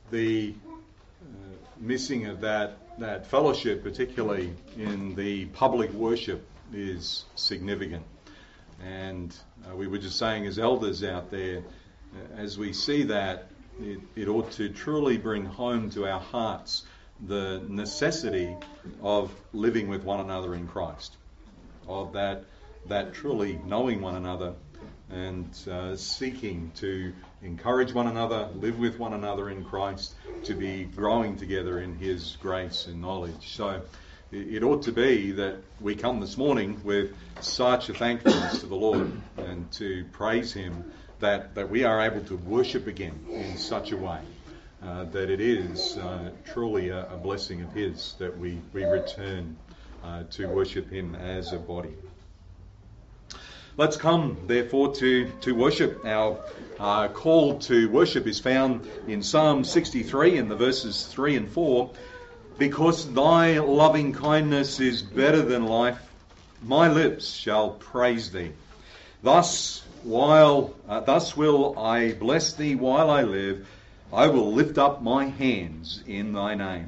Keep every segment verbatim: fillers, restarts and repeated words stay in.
the uh, missing of that, that fellowship, particularly in the public worship, is significant. And uh, we were just saying as elders out there, uh, as we see that, it, it ought to truly bring home to our hearts the necessity of living with one another in Christ, of that that truly knowing one another and uh, seeking to encourage one another, live with one another in Christ, to be growing together in His grace and knowledge. So it, it ought to be that we come this morning with such a thankfulness to the Lord and to praise Him that, that we are able to worship again in such a way uh, that it is uh, truly a, a blessing of His that we, we return uh, to worship Him as a body. Let's come, therefore, to, to worship. Our uh, call to worship is found in Psalm sixty-three in the verses three and four. Because thy loving kindness is better than life, my lips shall praise thee. Thus, while uh, thus will I bless thee while I live. I will lift up my hands in thy name.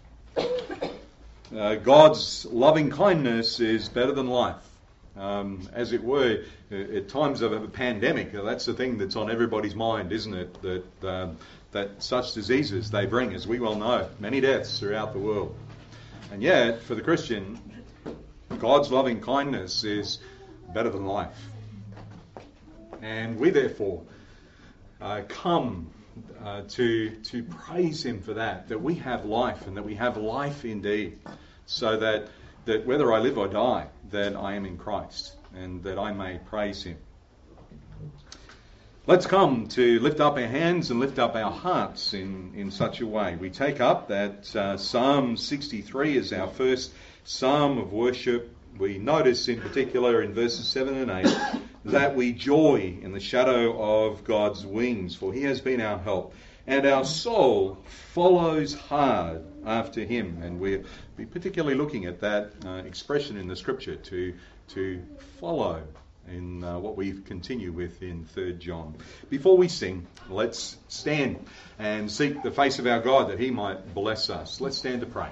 Uh, God's loving kindness is better than life. Um, as it were, at times of a pandemic, that's the thing that's on everybody's mind, isn't it? That um, that such diseases they bring, as we well know, many deaths throughout the world. And yet, for the Christian, God's loving kindness is better than life. And we therefore uh, come uh, to to praise Him for that, that we have life and that we have life indeed, so that that whether I live or die, that I am in Christ and that I may praise Him. Let's come to lift up our hands and lift up our hearts in, in such a way. We take up that uh, Psalm sixty-three as our first psalm of worship. We notice in particular in verses seven and eight that we joy in the shadow of God's wings, for He has been our help. And our soul follows hard after Him. And we're particularly looking at that uh, expression in the Scripture, to to follow, in uh, what we continue with in Third John. Before we sing, let's stand and seek the face of our God that He might bless us. Let's stand to pray.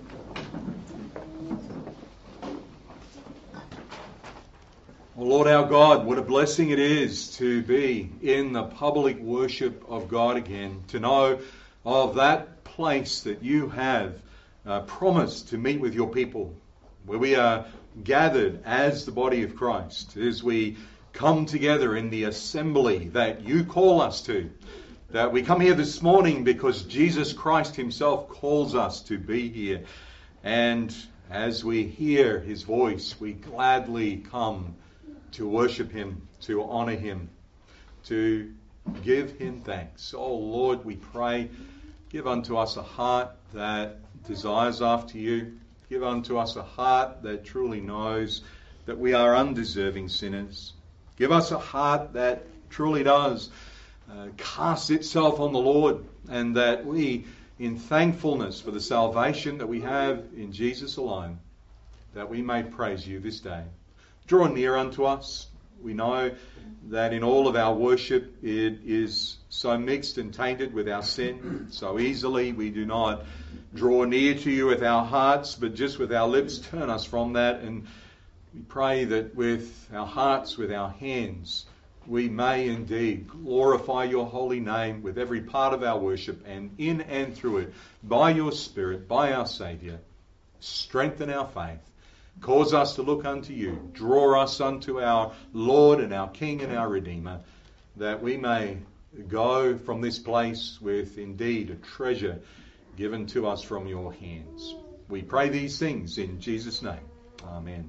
Oh Lord our God, what a blessing it is to be in the public worship of God again, to know of that place that you have uh, promised to meet with your people, where we are gathered as the body of Christ, as we come together in the assembly that you call us to. That we come here this morning because Jesus Christ Himself calls us to be here. And as we hear His voice, we gladly come to worship Him, to honour Him, to give Him thanks. Oh Lord, we pray, give unto us a heart that desires after you. Give unto us a heart that truly knows that we are undeserving sinners. Give us a heart that truly does uh, cast itself on the Lord, and that we, in thankfulness for the salvation that we have in Jesus alone, that we may praise you this day. Draw near unto us. We know that in all of our worship it is so mixed and tainted with our sin. So easily we do not draw near to you with our hearts, but just with our lips. Turn us from that, and we pray that with our hearts, with our hands, we may indeed glorify your holy name with every part of our worship, and in and through it, by your Spirit, by our Saviour, strengthen our faith. Cause us to look unto you. Draw us unto our Lord and our King and our Redeemer, that we may go from this place with indeed a treasure given to us from your hands. We pray these things in Jesus' name. Amen.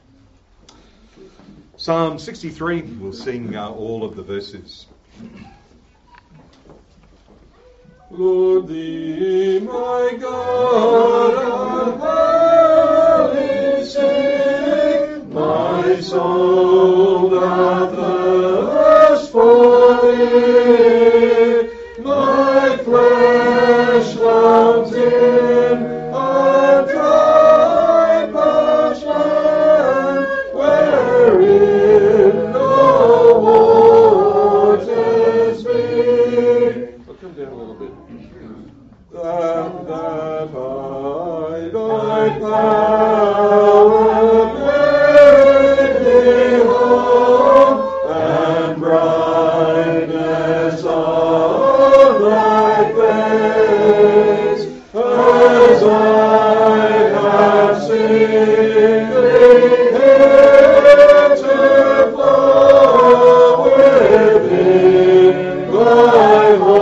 Psalm sixty-three, we'll sing uh, all of the verses. Lord, thee, my God, I sing, my soul doth thirst for thee, my flesh longs in a dry parched land, wherein no waters be. I'll come down a little bit. that, that I thy power may behold, and brightness of thy face, as I have seen thee heretofore within thy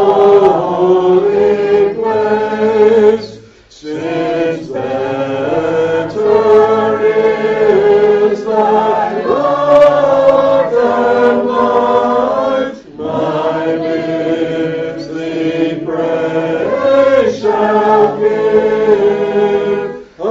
holy place, since better is thy love than life, my lips thee praise shall give. I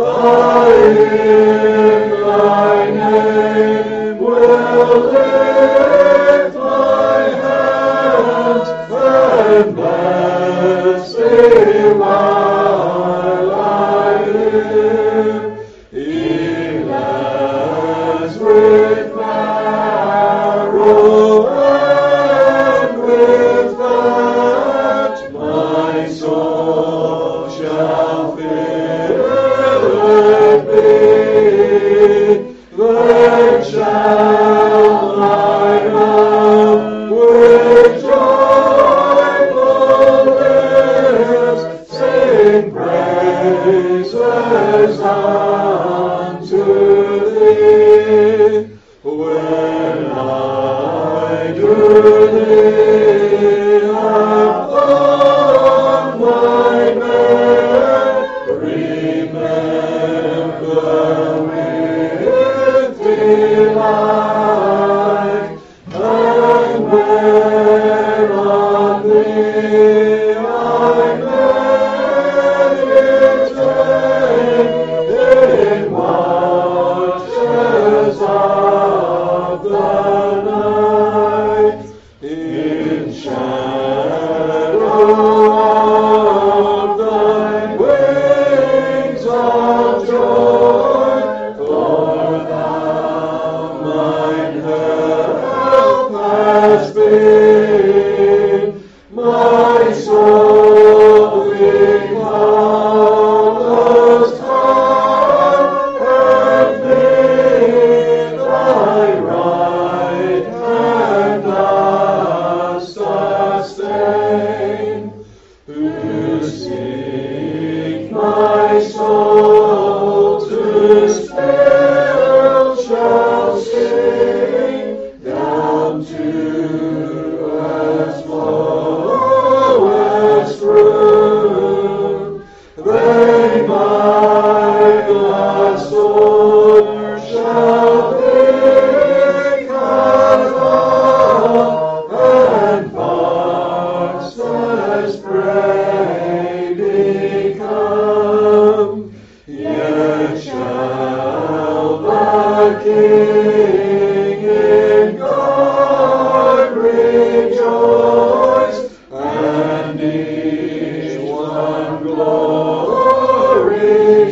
in thy name will lift my hands and bless thee while I live, even as with marrow and with fat my soul shall filled be. Then shall thy mouth with joyful lips sing praises unto thee, when I do thee upon my bed remember with delight, and when on thee I meditate in watches of the night, in shadow of thy wings of joy, for thou mine help hast been, my soul thee follows far, and me thy right hand does sustain. Who seek my soul to still shall sing down to as lowest room. They my glad soul shall be cut off, and vast as prey become. Yet shall the King in God rejoice, and each one glory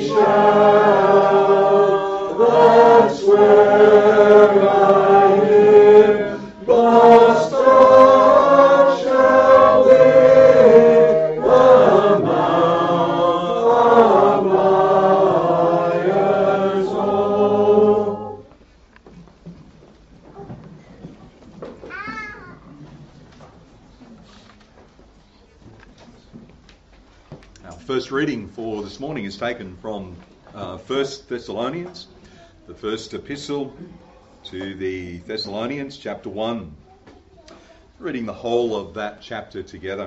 shall. That's where I live, blessed of shall be the mouth of lions all. Our first reading for this morning is taken from uh, First Thessalonians, the first epistle to the Thessalonians, chapter one. Reading the whole of that chapter together.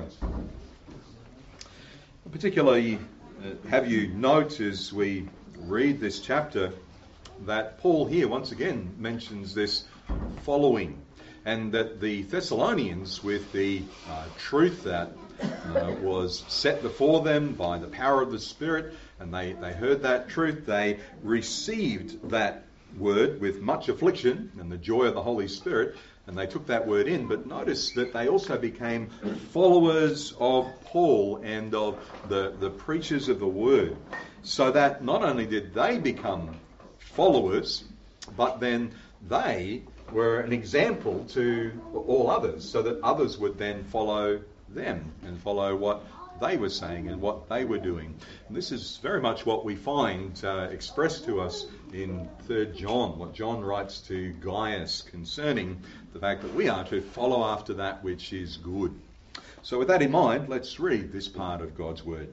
Particularly, uh, have you note as we read this chapter that Paul here once again mentions this following, and that the Thessalonians, with the uh, truth that uh, was set before them by the power of the Spirit, and they, they heard that truth, they received that word with much affliction and the joy of the Holy Spirit, and they took that word in. But notice that they also became followers of Paul and of the, the preachers of the word, so that not only did they become followers, but then they were an example to all others, so that others would then follow them and follow what they were saying and what they were doing. And this is very much what we find uh, expressed to us in Third John, what John writes to Gaius concerning the fact that we are to follow after that which is good. So with that in mind, let's read this part of God's Word.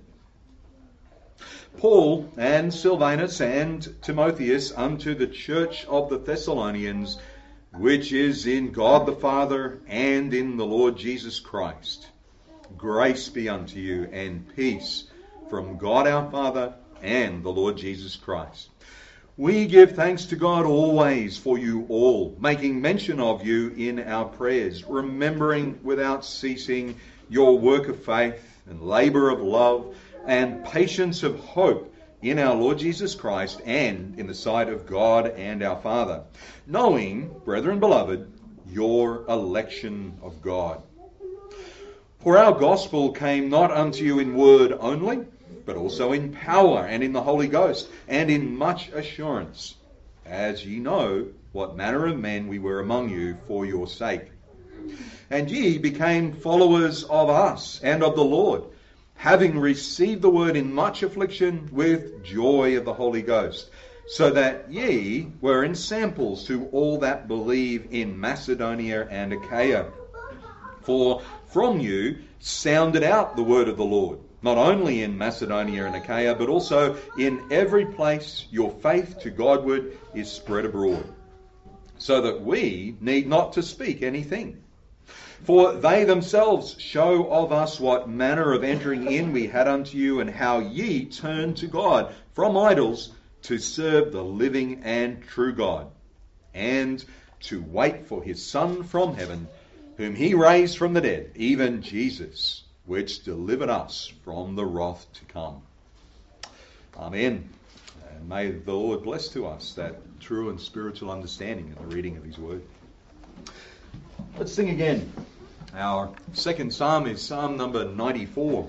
Paul and Silvanus and Timotheus unto the church of the Thessalonians, which is in God the Father and in the Lord Jesus Christ. Grace be unto you and peace from God our Father and the Lord Jesus Christ. We give thanks to God always for you all, making mention of you in our prayers, remembering without ceasing your work of faith and labour of love and patience of hope in our Lord Jesus Christ and in the sight of God and our Father, knowing, brethren beloved, your election of God. For our gospel came not unto you in word only, but also in power and in the Holy Ghost, and in much assurance, as ye know what manner of men we were among you for your sake. And ye became followers of us and of the Lord, having received the word in much affliction with joy of the Holy Ghost, so that ye were ensamples to all that believe in Macedonia and Achaia. For from you sounded out the word of the Lord, not only in Macedonia and Achaia, but also in every place your faith to Godward is spread abroad, so that we need not to speak anything. For they themselves show of us what manner of entering in we had unto you, and how ye turned to God from idols to serve the living and true God, and to wait for his Son from heaven, whom he raised from the dead, even Jesus, which delivered us from the wrath to come. Amen. And may the Lord bless to us that true and spiritual understanding in the reading of his word. Let's sing again. Our second psalm is Psalm number ninety-four.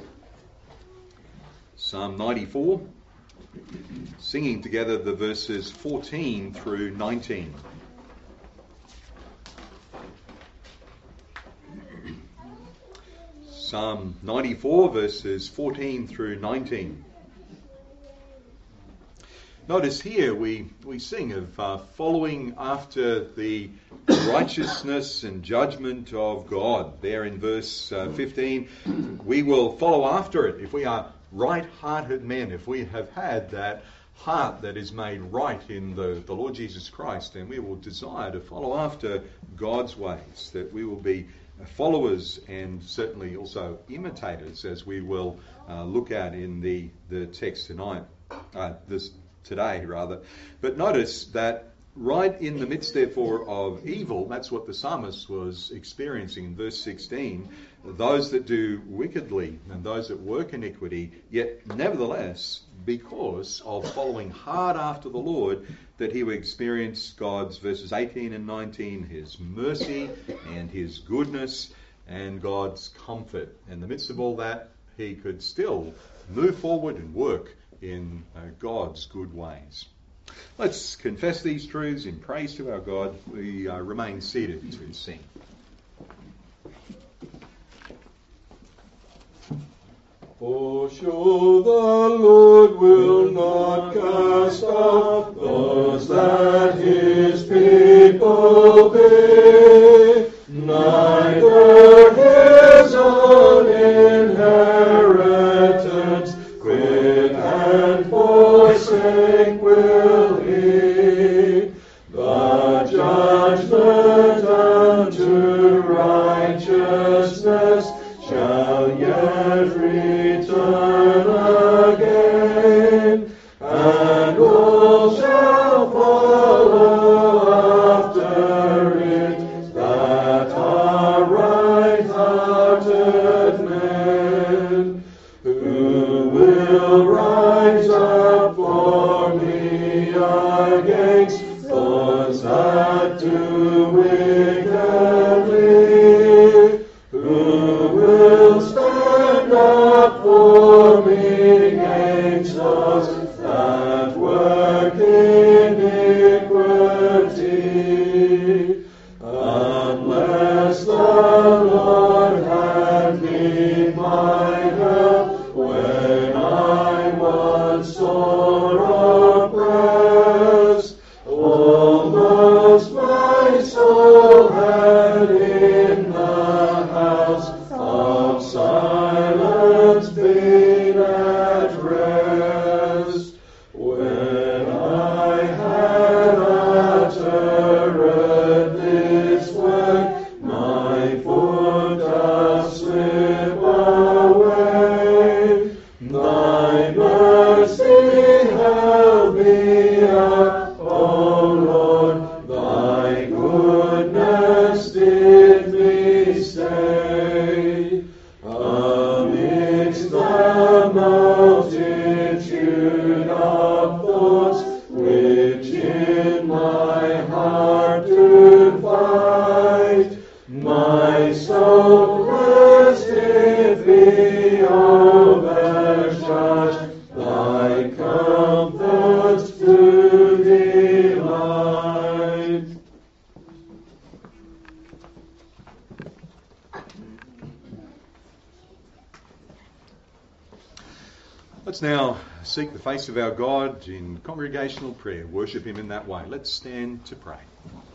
Psalm ninety-four, singing together the verses fourteen through nineteen. Psalm ninety-four, verses fourteen through nineteen. Notice here we, we sing of uh, following after the righteousness and judgment of God. There in verse uh, fifteen, we will follow after it if we are right-hearted men, if we have had that heart that is made right in the, the Lord Jesus Christ, and we will desire to follow after God's ways, that we will be followers and certainly also imitators, as we will uh, look at in the, the text tonight, uh, this today rather. But notice that right in the midst, therefore, of evil, that's what the psalmist was experiencing in verse sixteen, those that do wickedly and those that work iniquity, yet nevertheless, because of following hard after the Lord, that he would experience God's, verses eighteen and nineteen, his mercy and his goodness and God's comfort. In the midst of all that, he could still move forward and work in uh, God's good ways. Let's confess these truths in praise to our God. We uh, remain seated to sing. For sure the Lord will not cast off those that his people be, neither his own inheritance quit and forsake will he. The judgment unto righteousness shall yet return again, and all shall follow after it that are right-hearted men. Who will rise up for me against those that do wickedly? Who will stand up for me against those that work iniquity? Unless the Lord had been my help, the overcharged, thy comforts to delight. Let's now seek the face of our God in congregational prayer. Worship Him in that way. Let's stand to pray.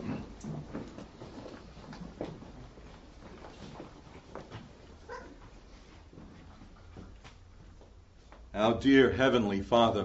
Our dear Heavenly Father,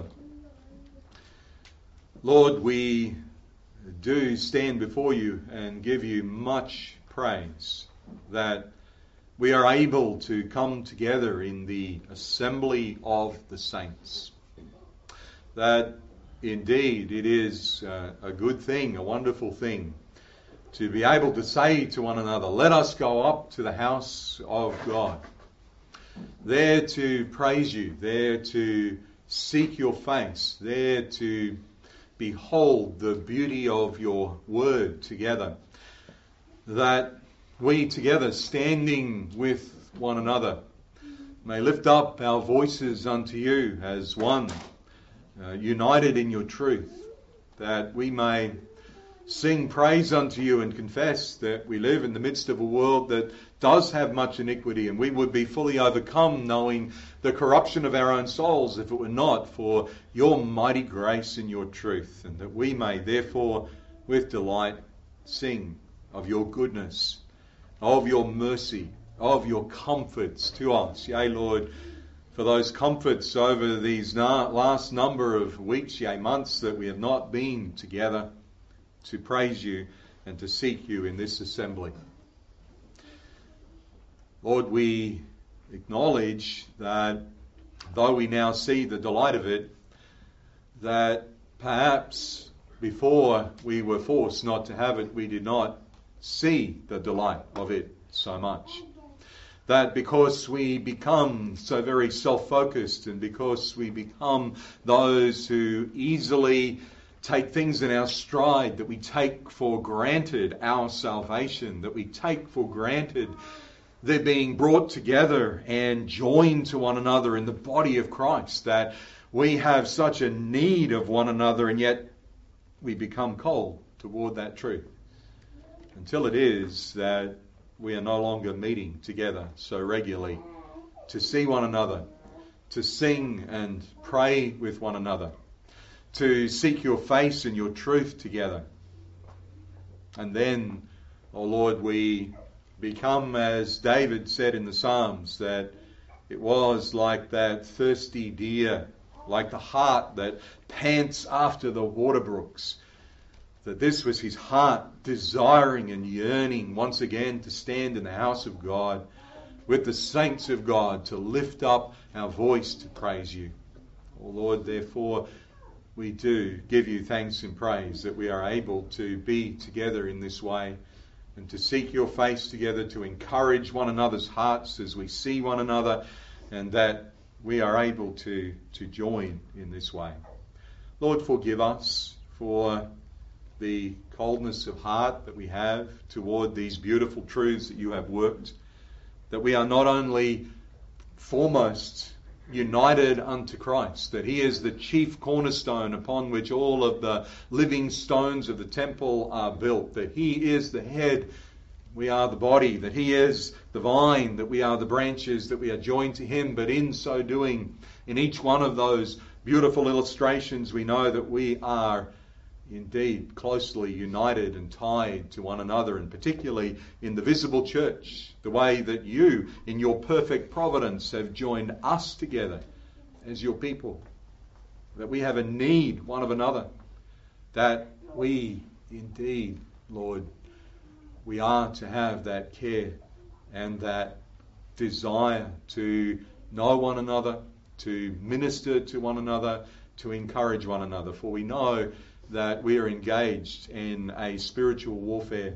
Lord, we do stand before you and give you much praise that we are able to come together in the assembly of the saints. That indeed it is uh, a good thing, a wonderful thing, to be able to say to one another, let us go up to the house of God, there to praise you, there to seek your face, there to behold the beauty of your word together. That we together, standing with one another, may lift up our voices unto you as one, uh, united in your truth, that we may sing praise unto you and confess that we live in the midst of a world that does have much iniquity, and we would be fully overcome knowing the corruption of our own souls if it were not for your mighty grace and your truth, and that we may therefore with delight sing of your goodness, of your mercy, of your comforts to us. Yea, Lord, for those comforts over these na- last number of weeks, yea, months that we have not been together to praise you and to seek you in this assembly. Lord, we acknowledge that though we now see the delight of it, that perhaps before we were forced not to have it, we did not see the delight of it so much. That because we become so very self-focused, and because we become those who easily take things in our stride, that we take for granted our salvation, that we take for granted they're being brought together and joined to one another in the body of Christ, that we have such a need of one another, and yet we become cold toward that truth. Until it is that we are no longer meeting together so regularly to see one another, to sing and pray with one another, to seek your face and your truth together. And then, oh Lord, we become, as David said in the Psalms, that it was like that thirsty deer, like the hart that pants after the water brooks, that this was his heart desiring and yearning once again to stand in the house of God with the saints of God, to lift up our voice to praise you. Oh Lord, therefore we do give you thanks and praise that we are able to be together in this way and to seek your face together, to encourage one another's hearts as we see one another, and that we are able to, to join in this way. Lord, forgive us for the coldness of heart that we have toward these beautiful truths that you have worked, that we are not only foremost united unto Christ, that he is the chief cornerstone upon which all of the living stones of the temple are built, that he is the head, we are the body, that he is the vine, that we are the branches, that we are joined to him, but in so doing, in each one of those beautiful illustrations, we know that we are indeed closely united and tied to one another, and particularly in the visible church, the way that you, in your perfect providence, have joined us together as your people, that we have a need one of another, that we indeed, Lord, we are to have that care and that desire to know one another, to minister to one another, to encourage one another, for we know that we are engaged in a spiritual warfare,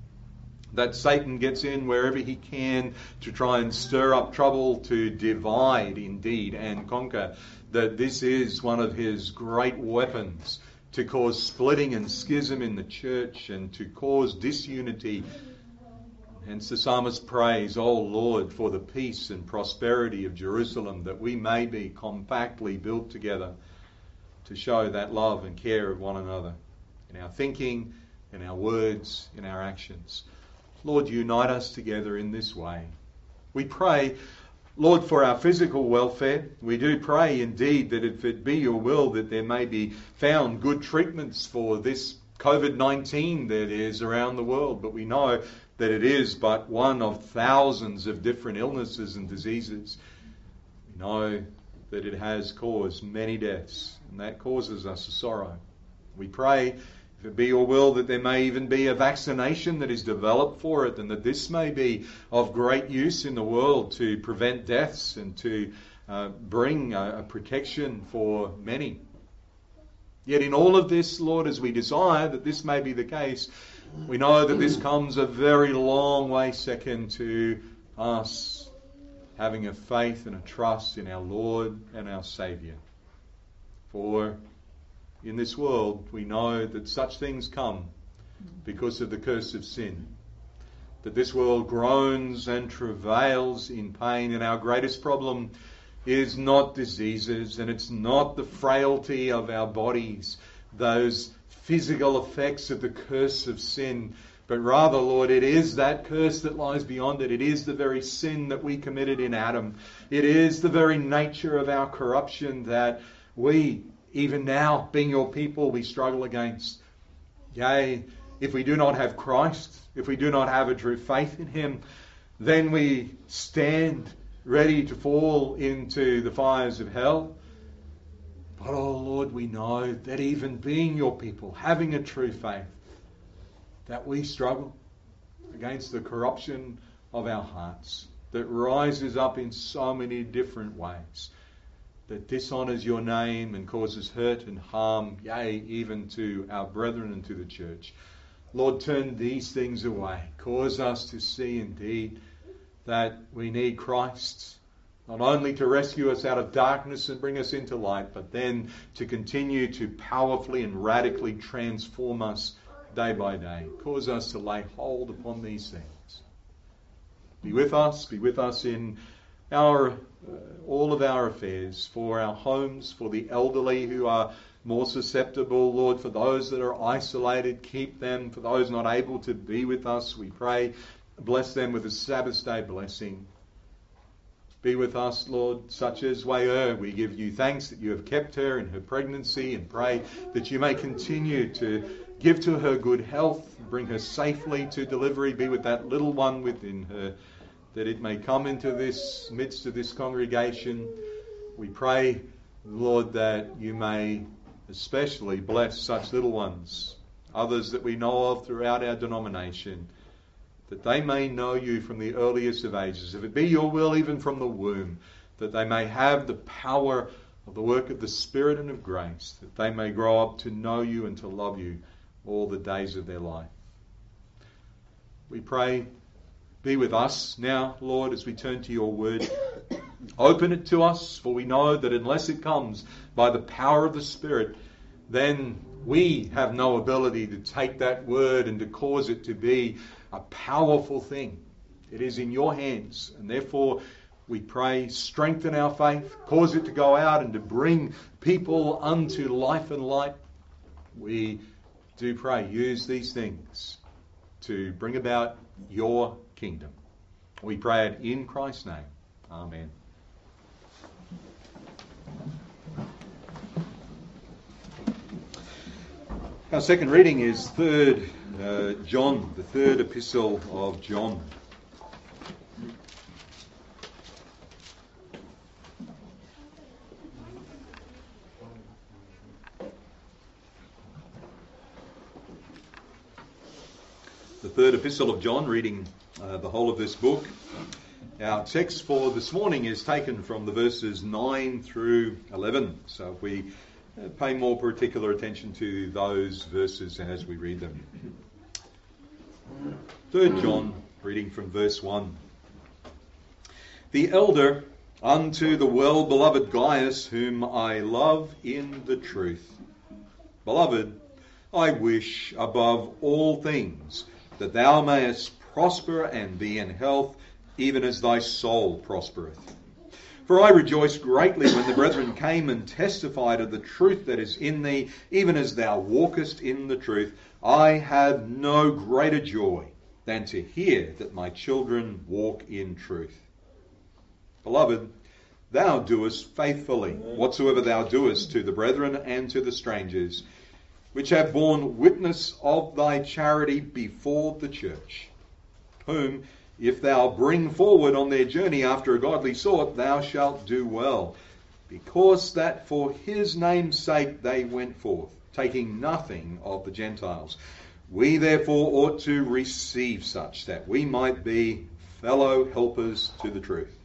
that Satan gets in wherever he can to try and stir up trouble, to divide indeed and conquer, that this is one of his great weapons to cause splitting and schism in the church and to cause disunity. Hence the psalmist prays, O Lord, for the peace and prosperity of Jerusalem, that we may be compactly built together to show that love and care of one another in our thinking, in our words, in our actions. Lord, unite us together in this way. We pray, Lord, for our physical welfare. We do pray indeed that if it be your will that there may be found good treatments for this covid nineteen that is around the world, but we know that it is but one of thousands of different illnesses and diseases. We know that it has caused many deaths, and that causes us a sorrow. We pray, if it be your will, that there may even be a vaccination that is developed for it, and that this may be of great use in the world to prevent deaths and to uh, bring a, a protection for many. Yet in all of this, Lord, as we desire that this may be the case, we know that this comes a very long way second to us having a faith and a trust in our Lord and our Saviour. For in this world we know that such things come because of the curse of sin. That this world groans and travails in pain, and our greatest problem is not diseases, and it's not the frailty of our bodies, those physical effects of the curse of sin, but rather, Lord, it is that curse that lies beyond it. It is the very sin that we committed in Adam. It is the very nature of our corruption that we, even now, being your people, we struggle against. Yea, if we do not have Christ, if we do not have a true faith in him, then we stand ready to fall into the fires of hell. But, oh Lord, we know that even being your people, having a true faith, that we struggle against the corruption of our hearts that rises up in so many different ways, that dishonours your name and causes hurt and harm, yea, even to our brethren and to the church. Lord, turn these things away. Cause us to see indeed that we need Christ, not only to rescue us out of darkness and bring us into light, but then to continue to powerfully and radically transform us day by day. Cause us to lay hold upon these things. Be with us, be with us in our uh, all of our affairs, for our homes, for the elderly who are more susceptible, Lord, for those that are isolated, keep them. For those not able to be with us, we pray, bless them with a Sabbath day blessing. Be with us, Lord, such as Wei-er. We give you thanks that you have kept her in her pregnancy, and pray that you may continue to give to her good health, bring her safely to delivery. Be with that little one within her, that it may come into this midst of this congregation. We pray, Lord, that you may especially bless such little ones, others that we know of throughout our denomination, that they may know you from the earliest of ages, if it be your will, even from the womb, that they may have the power of the work of the Spirit and of grace, that they may grow up to know you and to love you all the days of their life. We pray, be with us now, Lord, as we turn to your word. Open it to us, for we know that unless it comes by the power of the Spirit, then we have no ability to take that word and to cause it to be a powerful thing. It is in your hands, and therefore we pray, strengthen our faith, cause it to go out and to bring people unto life and light. We do pray, use these things to bring about your kingdom. We pray it in Christ's name. Amen. Our second reading is third uh, John, the third epistle of John. The third epistle of John, reading uh, the whole of this book. Our text for this morning is taken from the verses nine through eleven. So if we uh, pay more particular attention to those verses as we read them. Third John, reading from verse one. The elder unto the well-beloved Gaius, whom I love in the truth. Beloved, I wish above all things that thou mayest prosper and be in health, even as thy soul prospereth. For I rejoiced greatly when the brethren came and testified of the truth that is in thee, even as thou walkest in the truth. I have no greater joy than to hear that my children walk in truth. Beloved, thou doest faithfully whatsoever thou doest to the brethren and to the strangers, which have borne witness of thy charity before the church, whom, if thou bring forward on their journey after a godly sort, thou shalt do well, because that for his name's sake they went forth, taking nothing of the Gentiles. We therefore ought to receive such, that we might be fellow helpers to the truth.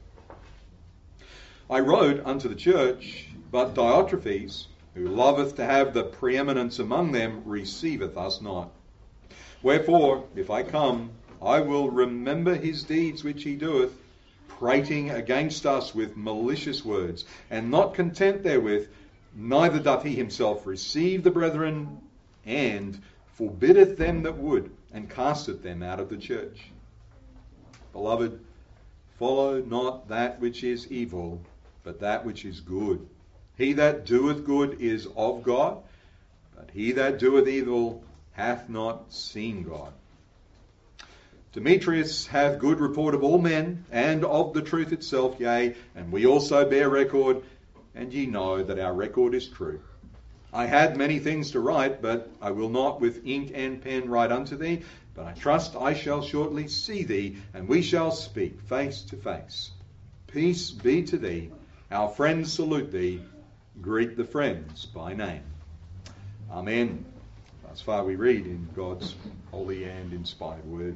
I wrote unto the church, but Diotrephes, who loveth to have the preeminence among them, receiveth us not. Wherefore, if I come, I will remember his deeds which he doeth, prating against us with malicious words, and not content therewith, neither doth he himself receive the brethren, and forbiddeth them that would, and casteth them out of the church. Beloved, follow not that which is evil, but that which is good. He that doeth good is of God, but he that doeth evil hath not seen God. Demetrius hath good report of all men, and of the truth itself, yea, and we also bear record, and ye know that our record is true. I had many things to write, but I will not with ink and pen write unto thee, but I trust I shall shortly see thee, and we shall speak face to face. Peace be to thee. Our friends salute thee. Greet the friends by name. Amen. Thus far we read in God's holy and inspired word.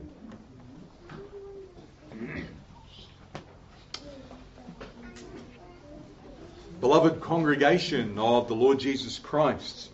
Beloved congregation of the Lord Jesus Christ,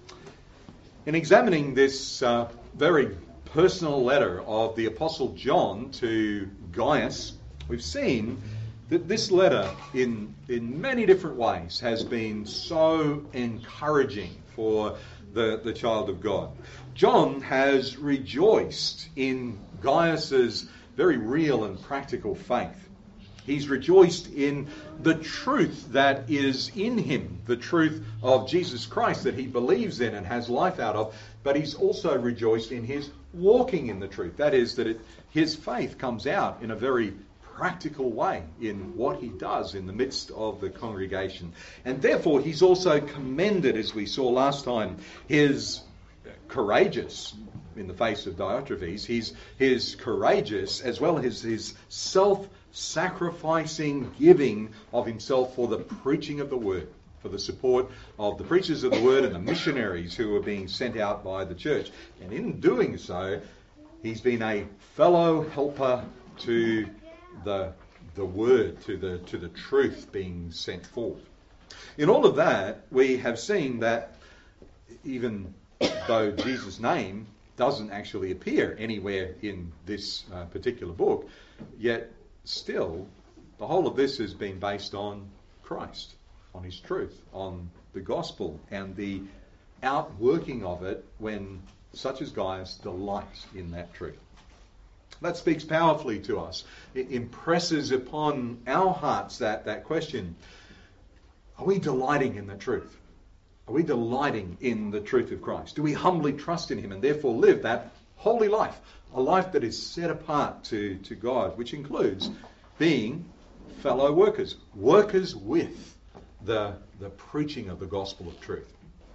in examining this uh, very personal letter of the Apostle John to Gaius, we've seen that this letter in, in many different ways has been so encouraging for the, the child of God. John has rejoiced in Gaius's very real and practical faith. He's rejoiced in the truth that is in him, the truth of Jesus Christ that he believes in and has life out of, but he's also rejoiced in his walking in the truth. That is, that it, his faith comes out in a very practical way in what he does in the midst of the congregation. And therefore he's also commended, as we saw last time, his courageous in the face of Diotrephes. He's, he's courageous as well as his self-sacrificing giving of himself for the preaching of the word, for the support of the preachers of the word and the missionaries who are being sent out by the church. And in doing so, he's been a fellow helper to the, the word, to the, to the truth being sent forth. In all of that, we have seen that even though Jesus' name doesn't actually appear anywhere in this uh, particular book, yet still the whole of this has been based on Christ, on his truth, on the gospel, and the outworking of it when such as Gaius delights in that truth. That speaks powerfully to us. It impresses upon our hearts that, that question, are we delighting in the truth? Are we delighting in the truth of Christ? Do we humbly trust in him and therefore live that holy life, a life that is set apart to, to God, which includes being fellow workers, workers with the, the preaching of the gospel of truth?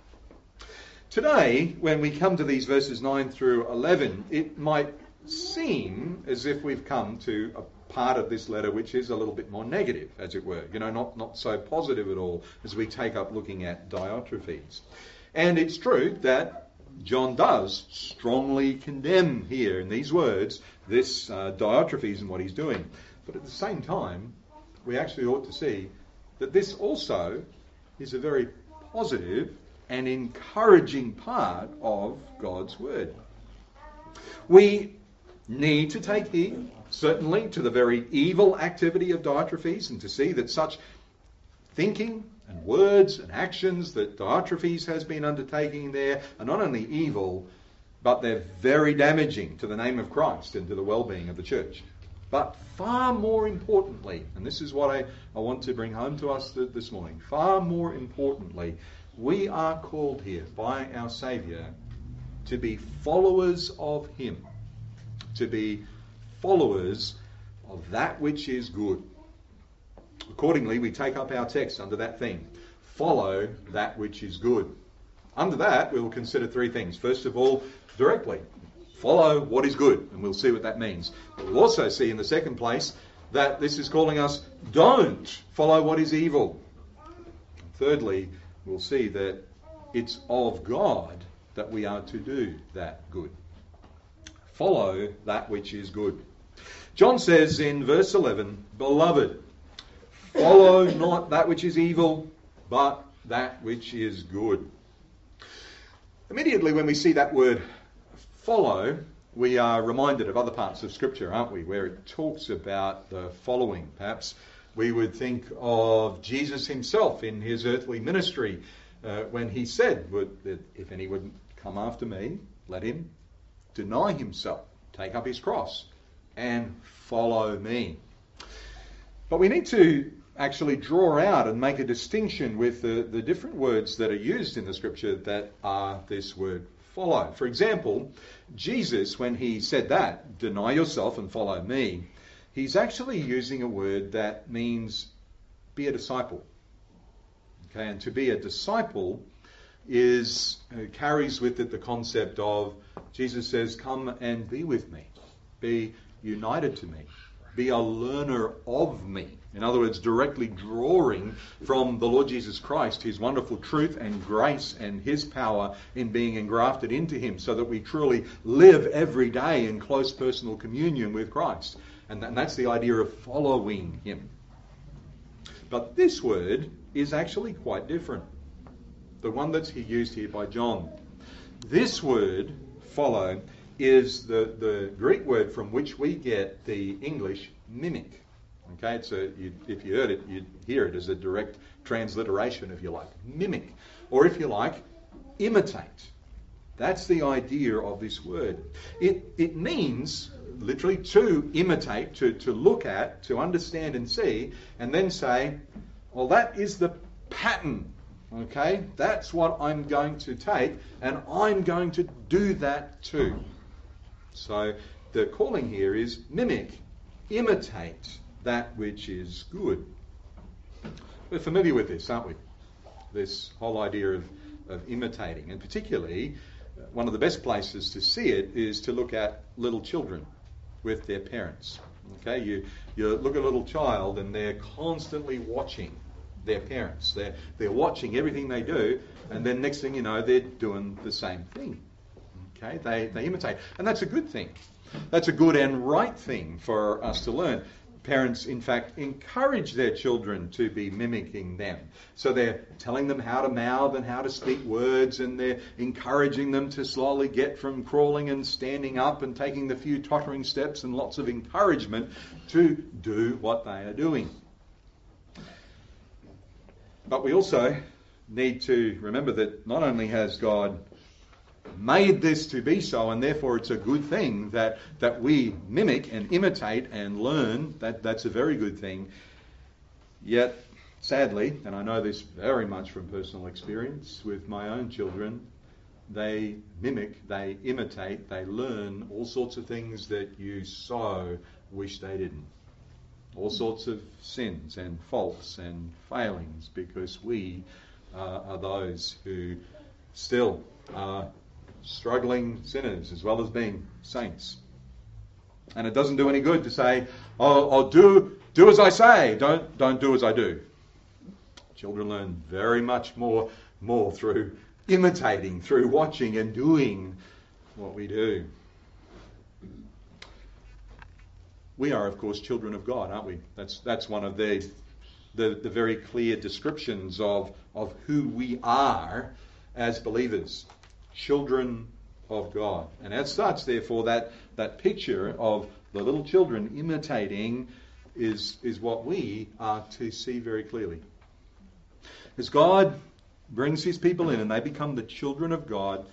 Today, when we come to these verses nine through eleven, it might seem as if we've come to a part of this letter which is a little bit more negative, as it were, you know, not, not so positive at all as we take up looking at Diotrephes. And it's true that John does strongly condemn here in these words this uh, Diotrephes and what he's doing. But at the same time, we actually ought to see that this also is a very positive and encouraging part of God's word. We need to take heed, certainly, to the very evil activity of Diotrephes, and to see that such thinking and words and actions that Diotrephes has been undertaking there are not only evil, but they're very damaging to the name of Christ and to the well-being of the church. But far more importantly, and this is what I, I want to bring home to us th- this morning, far more importantly, we are called here by our Saviour to be followers of Him, to be followers of that which is good. Accordingly, we take up our text under that theme, follow that which is good. Under that, we will consider three things. First of all, directly, follow what is good, and we'll see what that means. But we'll also see in the second place that this is calling us, don't follow what is evil. Thirdly, we'll see that it's of God that we are to do that good. Follow that which is good. John says in verse eleven, Beloved, follow not that which is evil, but that which is good. Immediately when we see that word follow, we are reminded of other parts of Scripture, aren't we, where it talks about the following. Perhaps we would think of Jesus himself in his earthly ministry uh, when he said, if any would come after me, let him deny himself, take up his cross, and follow me. But we need to actually draw out and make a distinction with the, the different words that are used in the Scripture that are this word follow. For example, Jesus, when he said that, deny yourself and follow me, he's actually using a word that means be a disciple. Okay, and to be a disciple is uh, carries with it the concept of, Jesus says, come and be with me, be united to me, be a learner of me. In other words, directly drawing from the Lord Jesus Christ, his wonderful truth and grace and his power in being engrafted into him, so that we truly live every day in close personal communion with Christ. And that's the idea of following him. But this word is actually quite different. The one that's used here by John. This word, follow, is the, the Greek word from which we get the English mimic. Okay, it's a, you, if you heard it, you'd hear it as a direct transliteration, if you like. Mimic. Or if you like, imitate. That's the idea of this word. It, it means literally to imitate, to, to look at, to understand and see, and then say, well, that is the pattern. Okay, that's what I'm going to take, and I'm going to do that too. So the calling here is mimic, imitate that which is good. We're familiar with this, aren't we? This whole idea of, of imitating. And particularly, one of the best places to see it is to look at little children with their parents. Okay, you, you look at a little child and they're constantly watching their parents. They're, they're watching everything they do, and then next thing you know, they're doing the same thing. Okay, they, they imitate. And that's a good thing. That's a good and right thing for us to learn. Parents, in fact, encourage their children to be mimicking them. So they're telling them how to mouth and how to speak words, and they're encouraging them to slowly get from crawling and standing up and taking the few tottering steps, and lots of encouragement to do what they are doing. But we also need to remember that not only has God made this to be so, and therefore it's a good thing that, that we mimic and imitate and learn, that, that's a very good thing. Yet, sadly, and I know this very much from personal experience with my own children, they mimic, they imitate, they learn all sorts of things that you so wish they didn't. All sorts of sins and faults and failings, because we uh, are those who still are struggling sinners as well as being saints. And it doesn't do any good to say, oh, oh do do as I say, don't don't do as I do. Children learn very much more more through imitating, through watching and doing what we do. We are, of course, children of God, aren't we? That's that's one of the the, the very clear descriptions of, of who we are as believers. Children of God. And as such, therefore, that, that picture of the little children imitating is, is what we are to see very clearly. As God brings his people in and they become the children of God,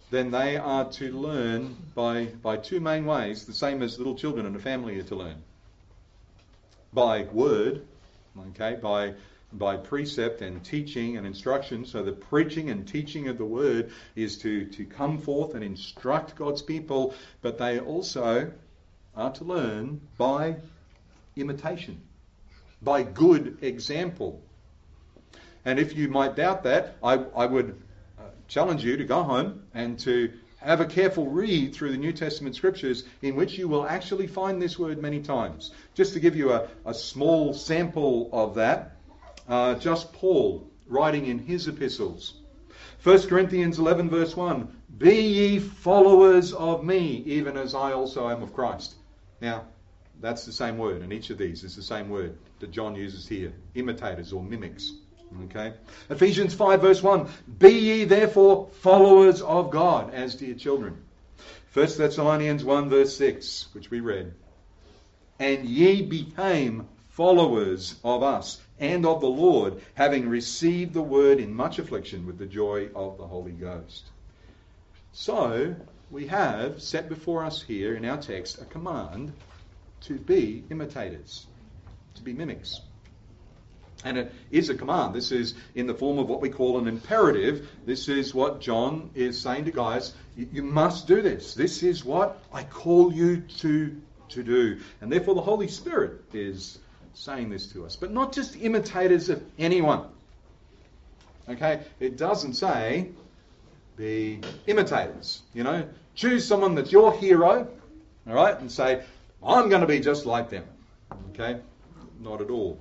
then they are to learn by, by two main ways, the same as little children in a family are to learn. By word, okay, by by precept and teaching and instruction. So the preaching and teaching of the word is to, to come forth and instruct God's people, but they also are to learn by imitation, by good example. And if you might doubt that, I, I would uh, challenge you to go home and to have a careful read through the New Testament scriptures, in which you will actually find this word many times. Just to give you a, a small sample of that, uh, just Paul writing in his epistles. First Corinthians eleven verse one, "Be ye followers of me, even as I also am of Christ." Now, that's the same word, and each of these is the same word that John uses here, imitators or mimics. Okay. Ephesians five verse one, "Be ye therefore followers of God as dear children." First Thessalonians one verse six, which we read, "And ye became followers of us and of the Lord, having received the word in much affliction with the joy of the Holy Ghost." So, we have set before us here in our text a command to be imitators, to be mimics. And it is a command. This is in the form of what we call an imperative. This is what John is saying to guys. You must do this. This is what I call you to, to do. And therefore the Holy Spirit is saying this to us. But not just imitators of anyone. Okay? It doesn't say be imitators. You know, choose someone that's your hero, all right, and say, I'm going to be just like them. Okay? Not at all.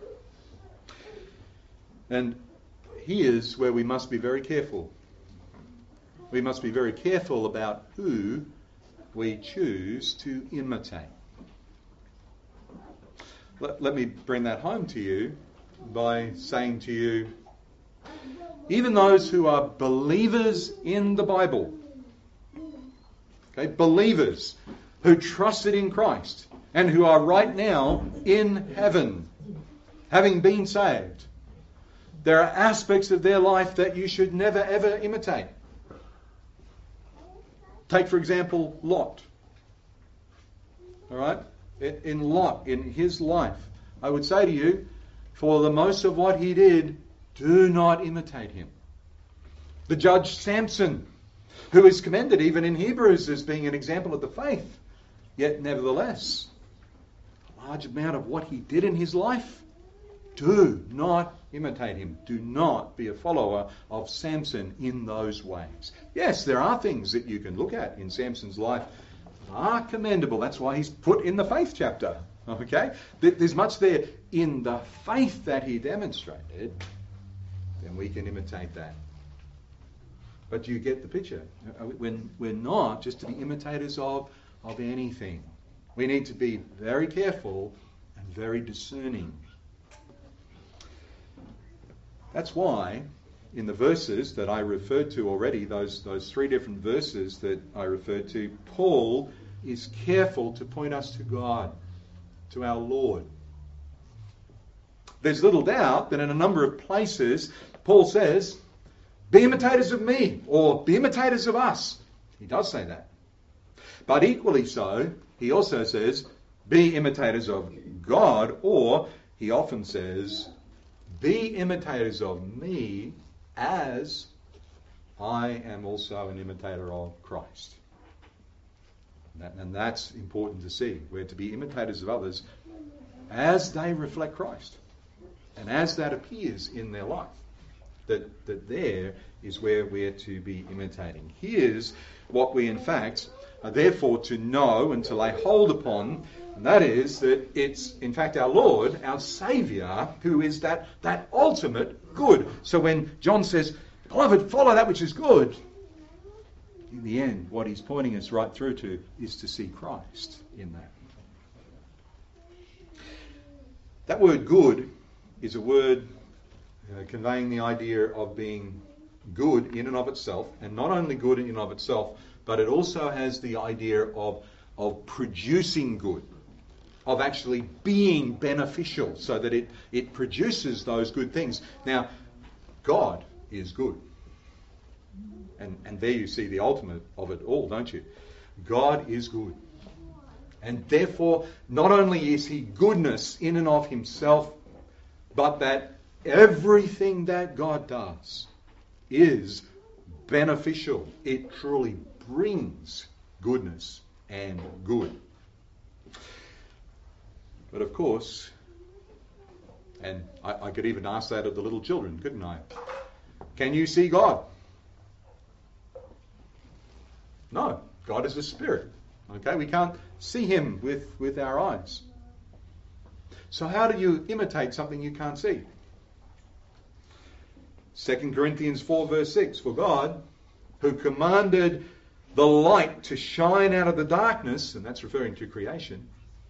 And here's where we must be very careful. We must be very careful about who we choose to imitate. Let, let me bring that home to you by saying to you, even those who are believers in the Bible, okay, believers who trusted in Christ and who are right now in heaven, having been saved, there are aspects of their life that you should never ever imitate. Take, for example, Lot. All right? In Lot, in his life, I would say to you, for the most of what he did, do not imitate him. The judge Samson, who is commended even in Hebrews as being an example of the faith, yet nevertheless, a large amount of what he did in his life, do not imitate him. Do not be a follower of Samson in those ways. Yes, there are things that you can look at in Samson's life that are commendable. That's why he's put in the faith chapter. Okay? There's much there in the faith that he demonstrated, then we can imitate that. But you get the picture. When we're not just to be imitators of, of anything. We need to be very careful and very discerning. That's why in the verses that I referred to already, those, those three different verses that I referred to, Paul is careful to point us to God, to our Lord. There's little doubt that in a number of places, Paul says, be imitators of me, or be imitators of us. He does say that. But equally so, he also says, be imitators of God, or he often says, be imitators of me as I am also an imitator of Christ. That, and that's important to see. We're to be imitators of others as they reflect Christ. And as that appears in their life. That, that there is where we're to be imitating. Here's what we in fact are therefore to know and to lay hold upon, and that is that it's in fact our Lord, our Saviour, who is that, that ultimate good. So when John says, beloved, follow that which is good, in the end, what he's pointing us right through to is to see Christ in that. That word good is a word uh, conveying the idea of being good in and of itself, and not only good in and of itself, but it also has the idea of, of producing good, of actually being beneficial, so that it, it produces those good things. Now, God is good. And, and there you see the ultimate of it all, don't you? God is good. And therefore, not only is he goodness in and of himself, but that everything that God does is beneficial. It truly brings goodness and good. But of course, and I, I could even ask that of the little children, couldn't I? Can you see God? No. God is a spirit. Okay, we can't see him with, with our eyes. So how do you imitate something you can't see? Second Corinthians four verse six, for God, who commanded the light to shine out of the darkness, and that's referring to creation,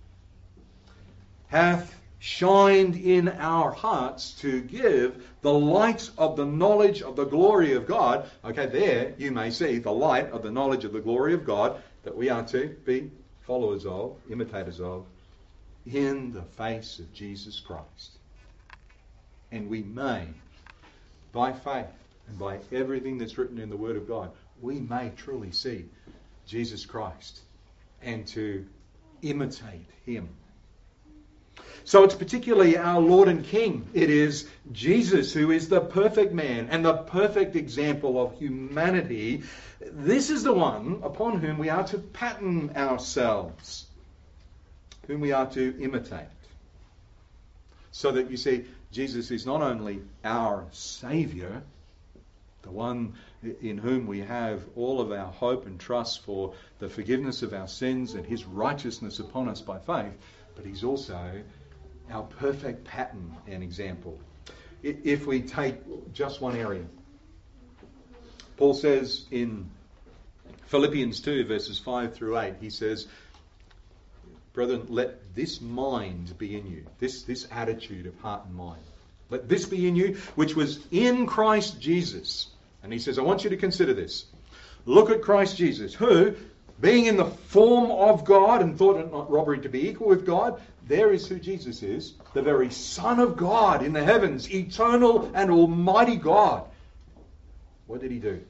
hath shined in our hearts to give the light of the knowledge of the glory of God. Okay, there you may see the light of the knowledge of the glory of God that we are to be followers of, imitators of, in the face of Jesus Christ. And we may, by faith and by everything that's written in the Word of God, we may truly see Jesus Christ and to imitate him. So it's particularly our Lord and King. It is Jesus who is the perfect man and the perfect example of humanity. This is the one upon whom we are to pattern ourselves, whom we are to imitate. So that you see, Jesus is not only our Saviour, the one in whom we have all of our hope and trust for the forgiveness of our sins and his righteousness upon us by faith, but he's also our perfect pattern and example. If we take just one area, Paul says in Philippians two verses five through eight, he says, brethren, let this mind be in you, this, this attitude of heart and mind. Let this be in you, which was in Christ Jesus. And he says, I want you to consider this. Look at Christ Jesus, who, being in the form of God and thought it not robbery to be equal with God, there is who Jesus is, the very Son of God in the heavens, eternal and almighty God. What did he do?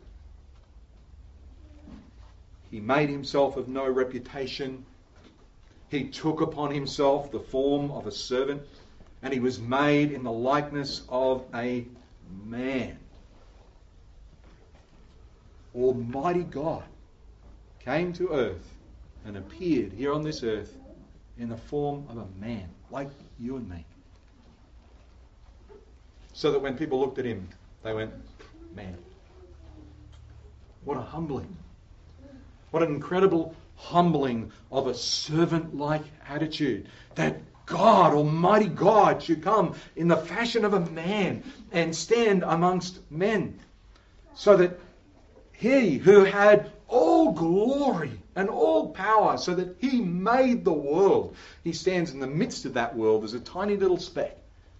He made himself of no reputation. He took upon himself the form of a servant, and he was made in the likeness of a man. Almighty God came to earth and appeared here on this earth in the form of a man, like you and me. So that when people looked at him, they went, man. What a humbling. What an incredible humbling of a servant-like attitude. That God, Almighty God, should come in the fashion of a man and stand amongst men. So that he who had all glory and all power, so that he made the world, he stands in the midst of that world as a tiny little speck.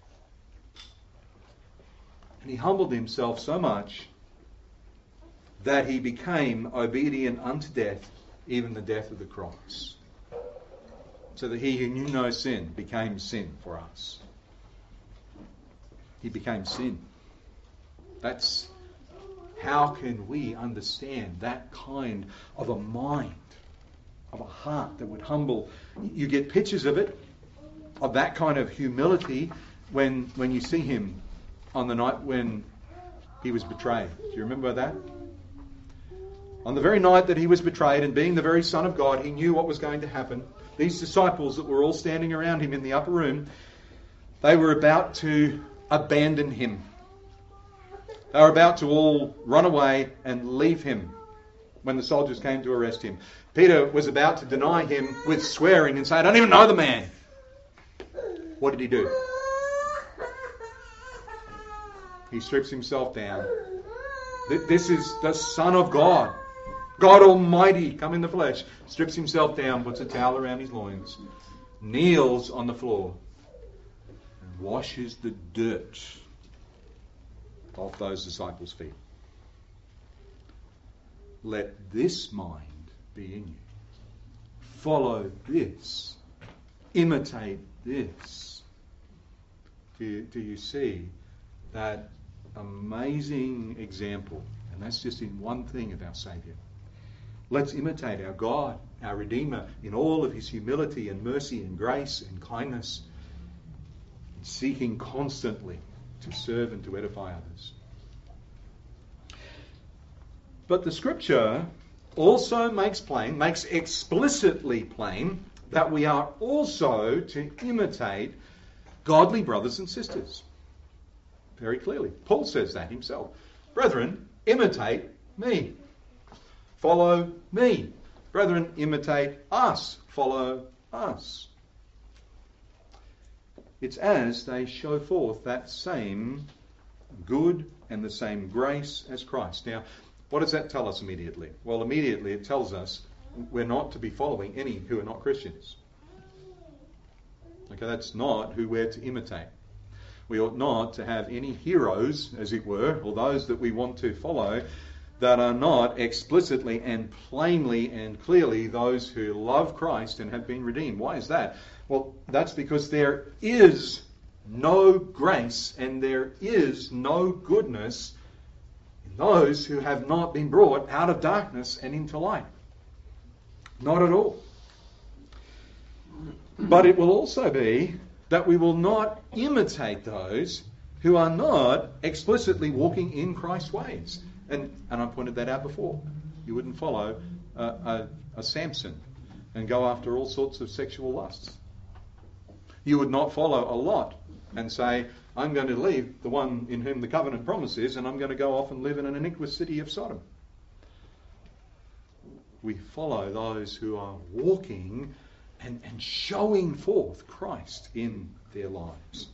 And he humbled himself so much that he became obedient unto death, even the death of the cross. So that he who knew no sin became sin for us. He became sin. That's how can we understand that kind of a mind, of a heart that would humble. You get pictures of it, of that kind of humility when when you see him on the night when he was betrayed. Do you remember that? On the very night that he was betrayed, and being the very Son of God, he knew what was going to happen. These disciples that were all standing around him in the upper room, they were about to abandon him. They were about to all run away and leave him when the soldiers came to arrest him. Peter was about to deny him with swearing and say, I don't even know the man. What did he do? He strips himself down. This is the Son of God. God Almighty, come in the flesh. Strips himself down, puts a towel around his loins, kneels on the floor, and washes the dirt off those disciples' feet. Let this mind be in you. Follow this. Imitate this. Do you, do you see that amazing example And that's just in one thing of our Saviour. Let's imitate our God, our Redeemer, in all of his humility and mercy and grace and kindness, seeking constantly to serve and to edify others. But the Scripture also makes plain, makes explicitly plain, that we are also to imitate godly brothers and sisters. Very clearly. Paul says that himself. Brethren, imitate me. Follow me. Brethren, imitate us. Follow us. It's as they show forth that same good and the same grace as Christ. Now, what does that tell us immediately? Well, immediately it tells us we're not to be following any who are not Christians. Okay, that's not who we're to imitate. We ought not to have any heroes, as it were, or those that we want to follow, that are not explicitly and plainly and clearly those who love Christ and have been redeemed. Why is that? Well, that's because there is no grace and there is no goodness in those who have not been brought out of darkness and into light. Not at all. But it will also be that we will not imitate those who are not explicitly walking in Christ's ways. And, and I pointed that out before. You wouldn't follow a, a, a Samson and go after all sorts of sexual lusts. You would not follow a Lot and say, I'm going to leave the one in whom the covenant promise is, and I'm going to go off and live in an iniquitous city of Sodom. We follow those who are walking and, and showing forth Christ in their lives.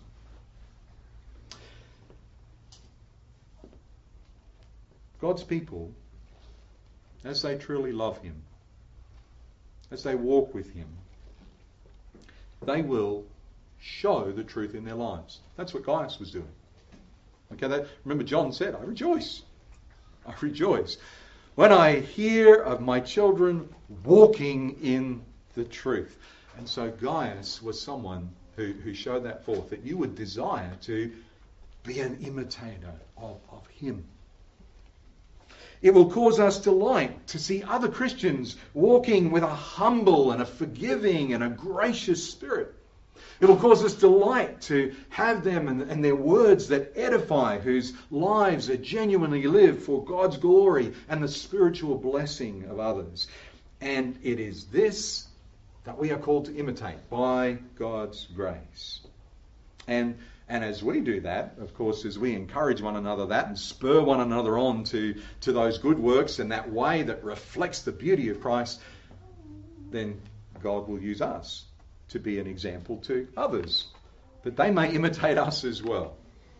God's people, as they truly love him, as they walk with him, they will show the truth in their lives. That's what Gaius was doing. Okay, that, remember John said, I rejoice. I rejoice when I hear of my children walking in the truth. And so Gaius was someone who, who showed that forth, that you would desire to be an imitator of, of him. It will cause us delight to see other Christians walking with a humble and a forgiving and a gracious spirit. It will cause us delight to have them and, and their words that edify, whose lives are genuinely lived for God's glory and the spiritual blessing of others. And it is this that we are called to imitate by God's grace. And And as we do that, of course, as we encourage one another that and spur one another on to, to those good works in that way that reflects the beauty of Christ, then God will use us to be an example to others, that they may imitate us as well.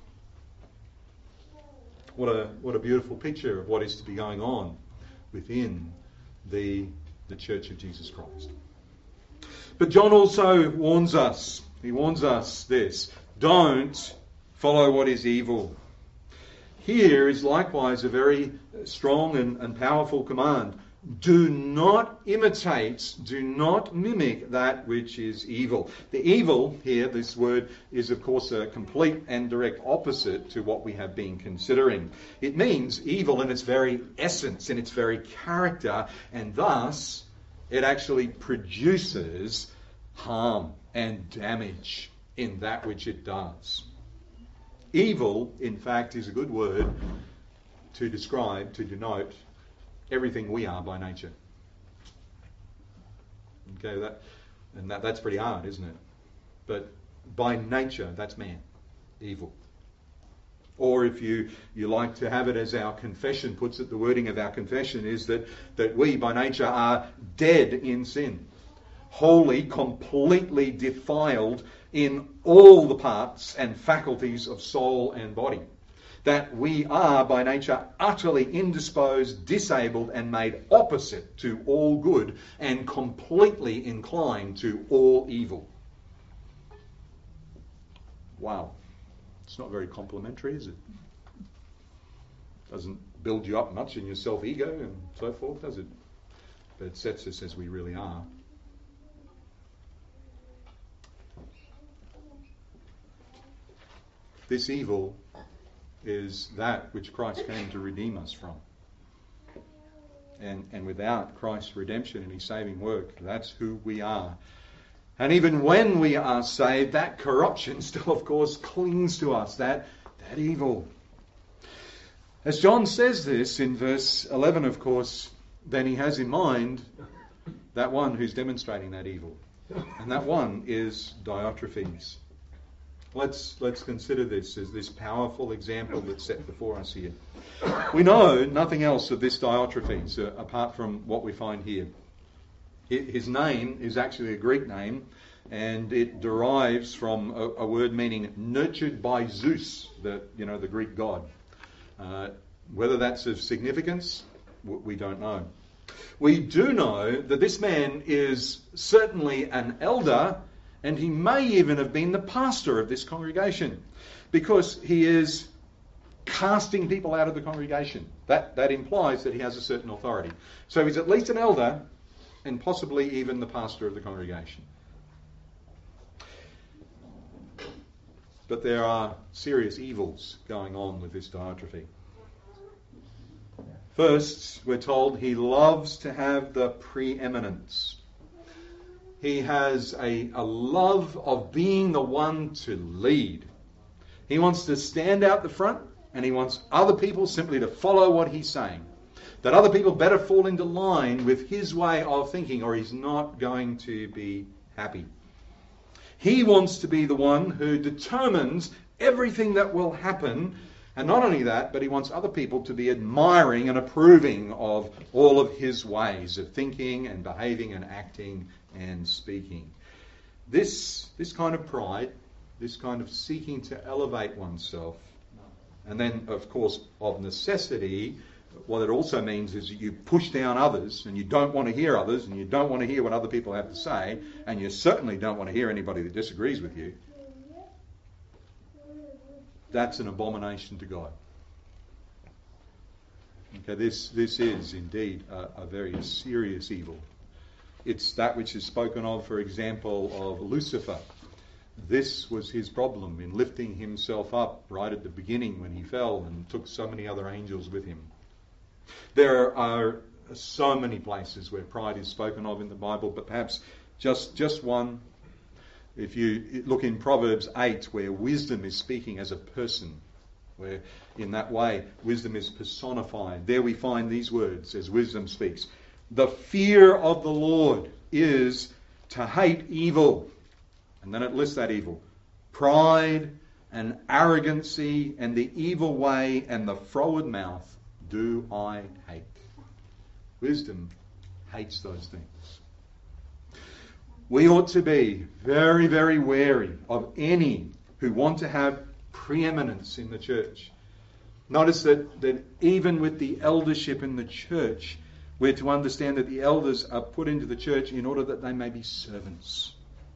What a what a beautiful picture of what is to be going on within the, the Church of Jesus Christ. But John also warns us, he warns us this, don't follow what is evil. Here is likewise a very strong and, and powerful command. Do not imitate, do not mimic that which is evil. The evil here, this word, is of course a complete and direct opposite to what we have been considering. It means evil in its very essence, in its very character, and thus it actually produces harm and damage in that which it does. Evil, in fact, is a good word to describe, to denote everything we are by nature. Okay, that and that, that's pretty hard, isn't it? But by nature, that's man, evil. Or if you, you like to have it as our confession puts it, the wording of our confession is that, that we by nature are dead in sin, wholly, completely defiled in all the parts and faculties of soul and body. That we are by nature utterly indisposed, disabled, and made opposite to all good and completely inclined to all evil. Wow. It's not very complimentary, is it? Doesn't build you up much in your self-ego and so forth, does it? But it sets us as we really are. This evil is that which Christ came to redeem us from. And, and without Christ's redemption and his saving work, that's who we are. And even when we are saved, that corruption still, of course, clings to us, that, that evil. As John says this in verse eleven, of course, then he has in mind that one who's demonstrating that evil. And that one is Diotrephes. Let's, let's consider this as this powerful example that's set before us here. We know nothing else of this Diotrephes uh, apart from what we find here. His name is actually a Greek name, and it derives from a, a word meaning nurtured by Zeus, the you know the Greek god. Uh, whether that's of significance, we don't know. We do know that this man is certainly an elder, and he may even have been the pastor of this congregation, because he is casting people out of the congregation. That, that implies that he has a certain authority. So he's at least an elder, and possibly even the pastor of the congregation. But there are serious evils going on with this Diotrephes. First, we're told he loves to have the preeminence. He has a, a love of being the one to lead. He wants to stand out the front, and he wants other people simply to follow what he's saying. That other people better fall into line with his way of thinking, or he's not going to be happy. He wants to be the one who determines everything that will happen. And not only that, but he wants other people to be admiring and approving of all of his ways of thinking and behaving and acting and speaking. This, this kind of pride, this kind of seeking to elevate oneself, and then, of course, of necessity, what it also means is that you push down others, and you don't want to hear others, and you don't want to hear what other people have to say, and you certainly don't want to hear anybody that disagrees with you. That's an abomination to God. Okay, this, this is indeed a, a very serious evil. It's that which is spoken of, for example, of Lucifer. This was his problem in lifting himself up right at the beginning when he fell and took so many other angels with him. There are so many places where pride is spoken of in the Bible, but perhaps just, just one. If you look in Proverbs eight, where wisdom is speaking as a person, where in that way wisdom is personified, there we find these words as wisdom speaks. The fear of the Lord is to hate evil. And then it lists that evil. Pride and arrogancy and the evil way and the froward mouth do I hate. Wisdom hates those things. We ought to be very, very wary of any who want to have preeminence in the church. Notice that, that even with the eldership in the church, we're to understand that the elders are put into the church in order that they may be servants.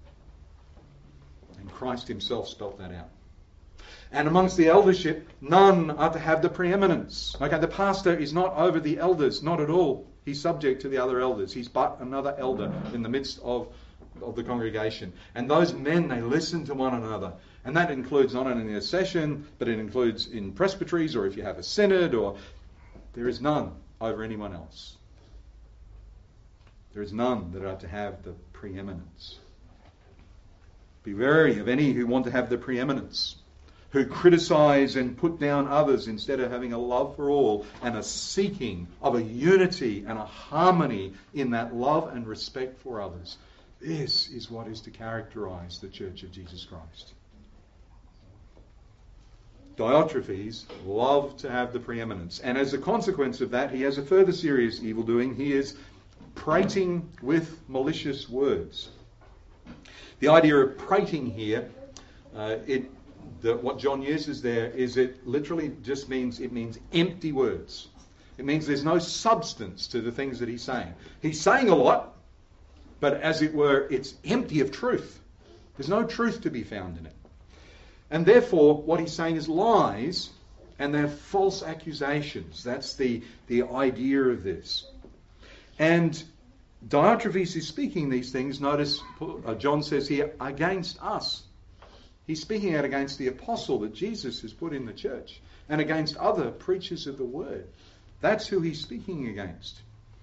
And Christ himself spelt that out. And amongst the eldership, none are to have the preeminence. Okay, the pastor is not over the elders, not at all. He's subject to the other elders. He's but another elder in the midst of, of the congregation. And those men, they listen to one another. And that includes not only in a session, but it includes in presbyteries, or if you have a synod, or there is none over anyone else. There is none that are to have the preeminence. Be wary of any who want to have the preeminence, who criticize and put down others instead of having a love for all and a seeking of a unity and a harmony in that love and respect for others. This is what is to characterize the Church of Jesus Christ. Diotrephes loved to have the preeminence, and as a consequence of that, he has a further serious evil doing. He is prating with malicious words. The idea of prating here, uh, it the, what John uses there is it literally just means it means empty words. It means there's no substance to the things that he's saying. He's saying a lot, but as it were, it's empty of truth. There's no truth to be found in it. And therefore, what he's saying is lies, and they're false accusations. That's the, the idea of this. And Diotrephes is speaking these things, notice uh, John says here, against us. He's speaking out against the apostle that Jesus has put in the church, and against other preachers of the word. That's who he's speaking against.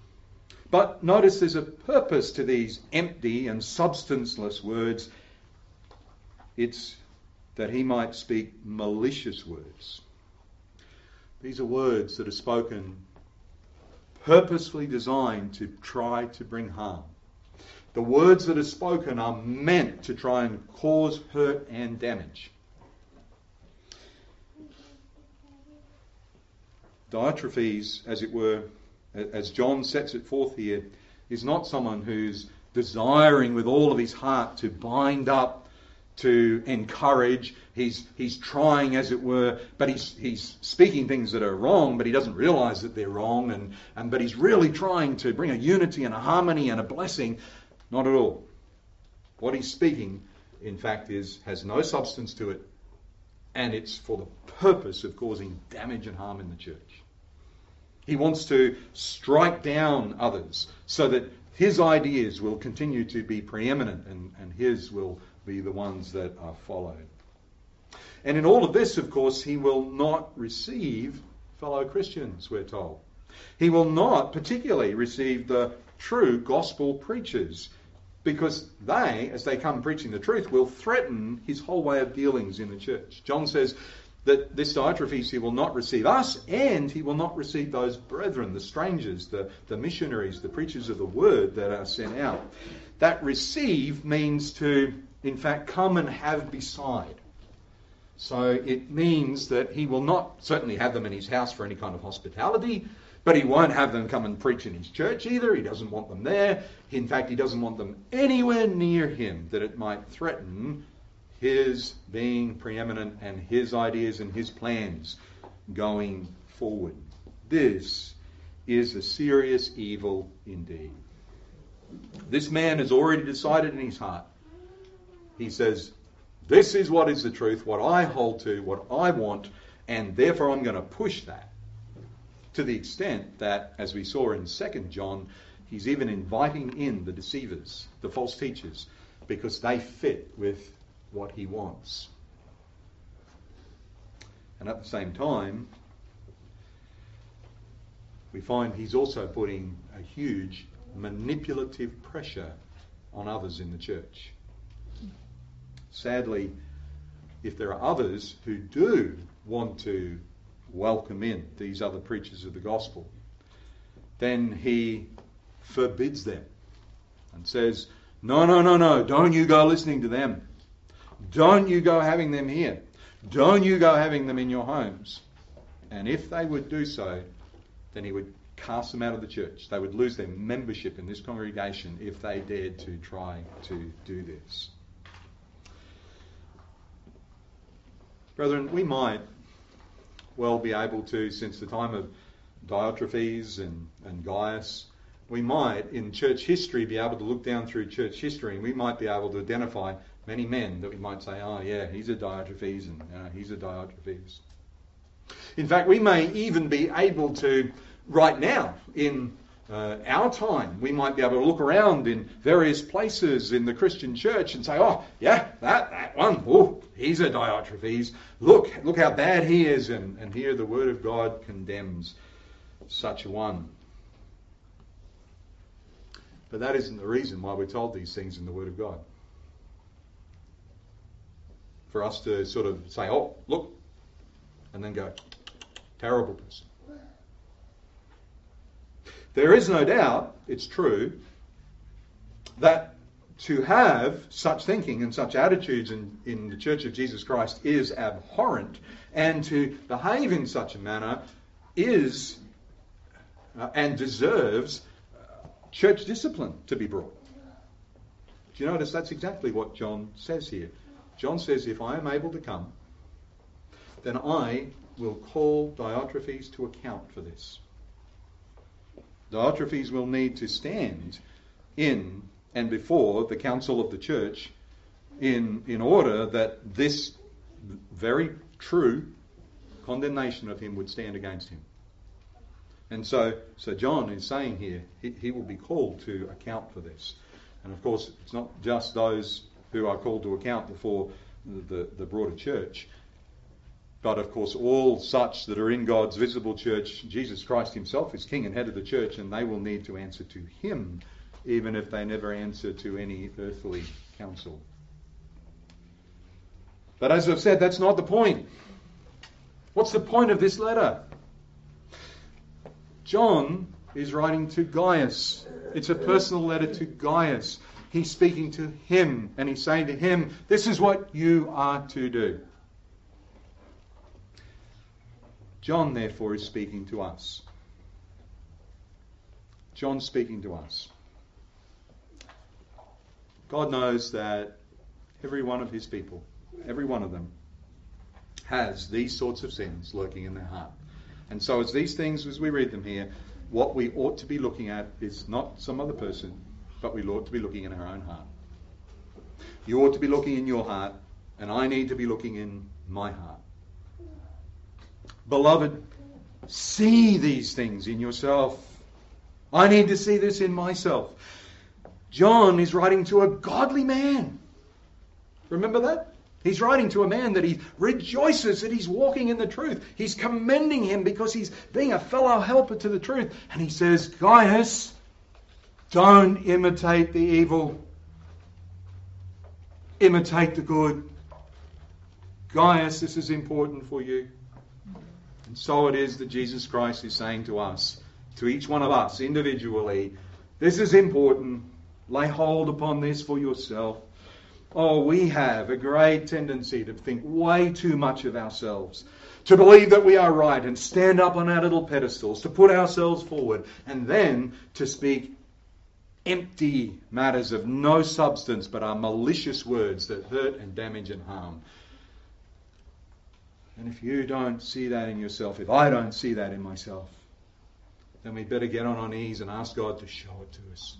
But notice there's a purpose to these empty and substanceless words. It's that he might speak malicious words. These are words that are spoken purposefully designed to try to bring harm. The words that are spoken are meant to try and cause hurt and damage. Diotrephes, as it were, as John sets it forth here, is not someone who's desiring with all of his heart to bind up, to encourage. He's he's trying, as it were, but he's he's speaking things that are wrong, but he doesn't realise that they're wrong, and, and but he's really trying to bring a unity and a harmony and a blessing. Not at all. What he's speaking, in fact, is has no substance to it, and it's for the purpose of causing damage and harm in the church. He wants to strike down others so that his ideas will continue to be preeminent and, and his will be the ones that are followed. And in all of this, of course, he will not receive fellow Christians, we're told. He will not particularly receive the true gospel preachers, because they, as they come preaching the truth, will threaten his whole way of dealings in the church. John says that this Diotrephes, he will not receive us, and he will not receive those brethren, the strangers, the, the missionaries, the preachers of the word that are sent out. That receive means to, in fact, come and have beside. So it means that he will not certainly have them in his house for any kind of hospitality, but he won't have them come and preach in his church either. He doesn't want them there. In fact, he doesn't want them anywhere near him, that it might threaten his being preeminent and his ideas and his plans going forward. This is a serious evil indeed. This man has already decided in his heart. He says, this is what is the truth, what I hold to, what I want, and therefore I'm going to push that. To the extent that, as we saw in Second John, he's even inviting in the deceivers, the false teachers, because they fit with what he wants. And at the same time, we find he's also putting a huge manipulative pressure on others in the church. Sadly, if there are others who do want to welcome in these other preachers of the gospel, then he forbids them and says, no, no, no, no, don't you go listening to them. Don't you go having them here. Don't you go having them in your homes. And if they would do so, then he would cast them out of the church. They would lose their membership in this congregation if they dared to try to do this. Brethren, we might well be able to, since the time of Diotrephes and, and Gaius, we might, in church history, be able to look down through church history, and we might be able to identify many men that we might say, oh yeah, he's a Diotrephes, and you know, he's a Diotrephes. In fact, we may even be able to, right now, in uh, our time, we might be able to look around in various places in the Christian church and say, oh yeah, that, that one, oh, he's a Diotrephes. Look, look how bad he is, and, and here the Word of God condemns such a one. But that isn't the reason why we're told these things in the Word of God. For us to sort of say, oh, look, and then go, terrible person. There is no doubt, it's true, that to have such thinking and such attitudes in, in the Church of Jesus Christ is abhorrent, and to behave in such a manner is uh, and deserves uh, church discipline to be brought. Do you notice that's exactly what John says here? John says, if I am able to come, then I will call Diotrephes to account for this. Diotrephes will need to stand in and before the council of the church in, in order that this very true condemnation of him would stand against him. And so, so John is saying here, he, he will be called to account for this. And of course, it's not just those who are called to account before the, the broader church. But of course, all such that are in God's visible church, Jesus Christ himself is king and head of the church, and they will need to answer to him, even if they never answer to any earthly council. But as I've said, that's not the point. What's the point of this letter? John is writing to Gaius. It's a personal letter to Gaius. He's speaking to him, and he's saying to him, this is what you are to do. John, therefore, is speaking to us. John's speaking to us. God knows that every one of his people, every one of them, has these sorts of sins lurking in their heart. And so it's these things, as we read them here, what we ought to be looking at is not some other person, but we ought to be looking in our own heart. You ought to be looking in your heart, and I need to be looking in my heart. Beloved, see these things in yourself. I need to see this in myself. John is writing to a godly man. Remember that? He's writing to a man that he rejoices that he's walking in the truth. He's commending him because he's being a fellow helper to the truth. And he says, Gaius, don't imitate the evil. Imitate the good. Gaius, this is important for you. And so it is that Jesus Christ is saying to us, to each one of us individually, this is important. Lay hold upon this for yourself. Oh, we have a great tendency to think way too much of ourselves, to believe that we are right and stand up on our little pedestals, to put ourselves forward, and then to speak empty matters of no substance but are malicious words that hurt and damage and harm. And if you don't see that in yourself, if I don't see that in myself, then we'd better get on our knees and ask God to show it to us.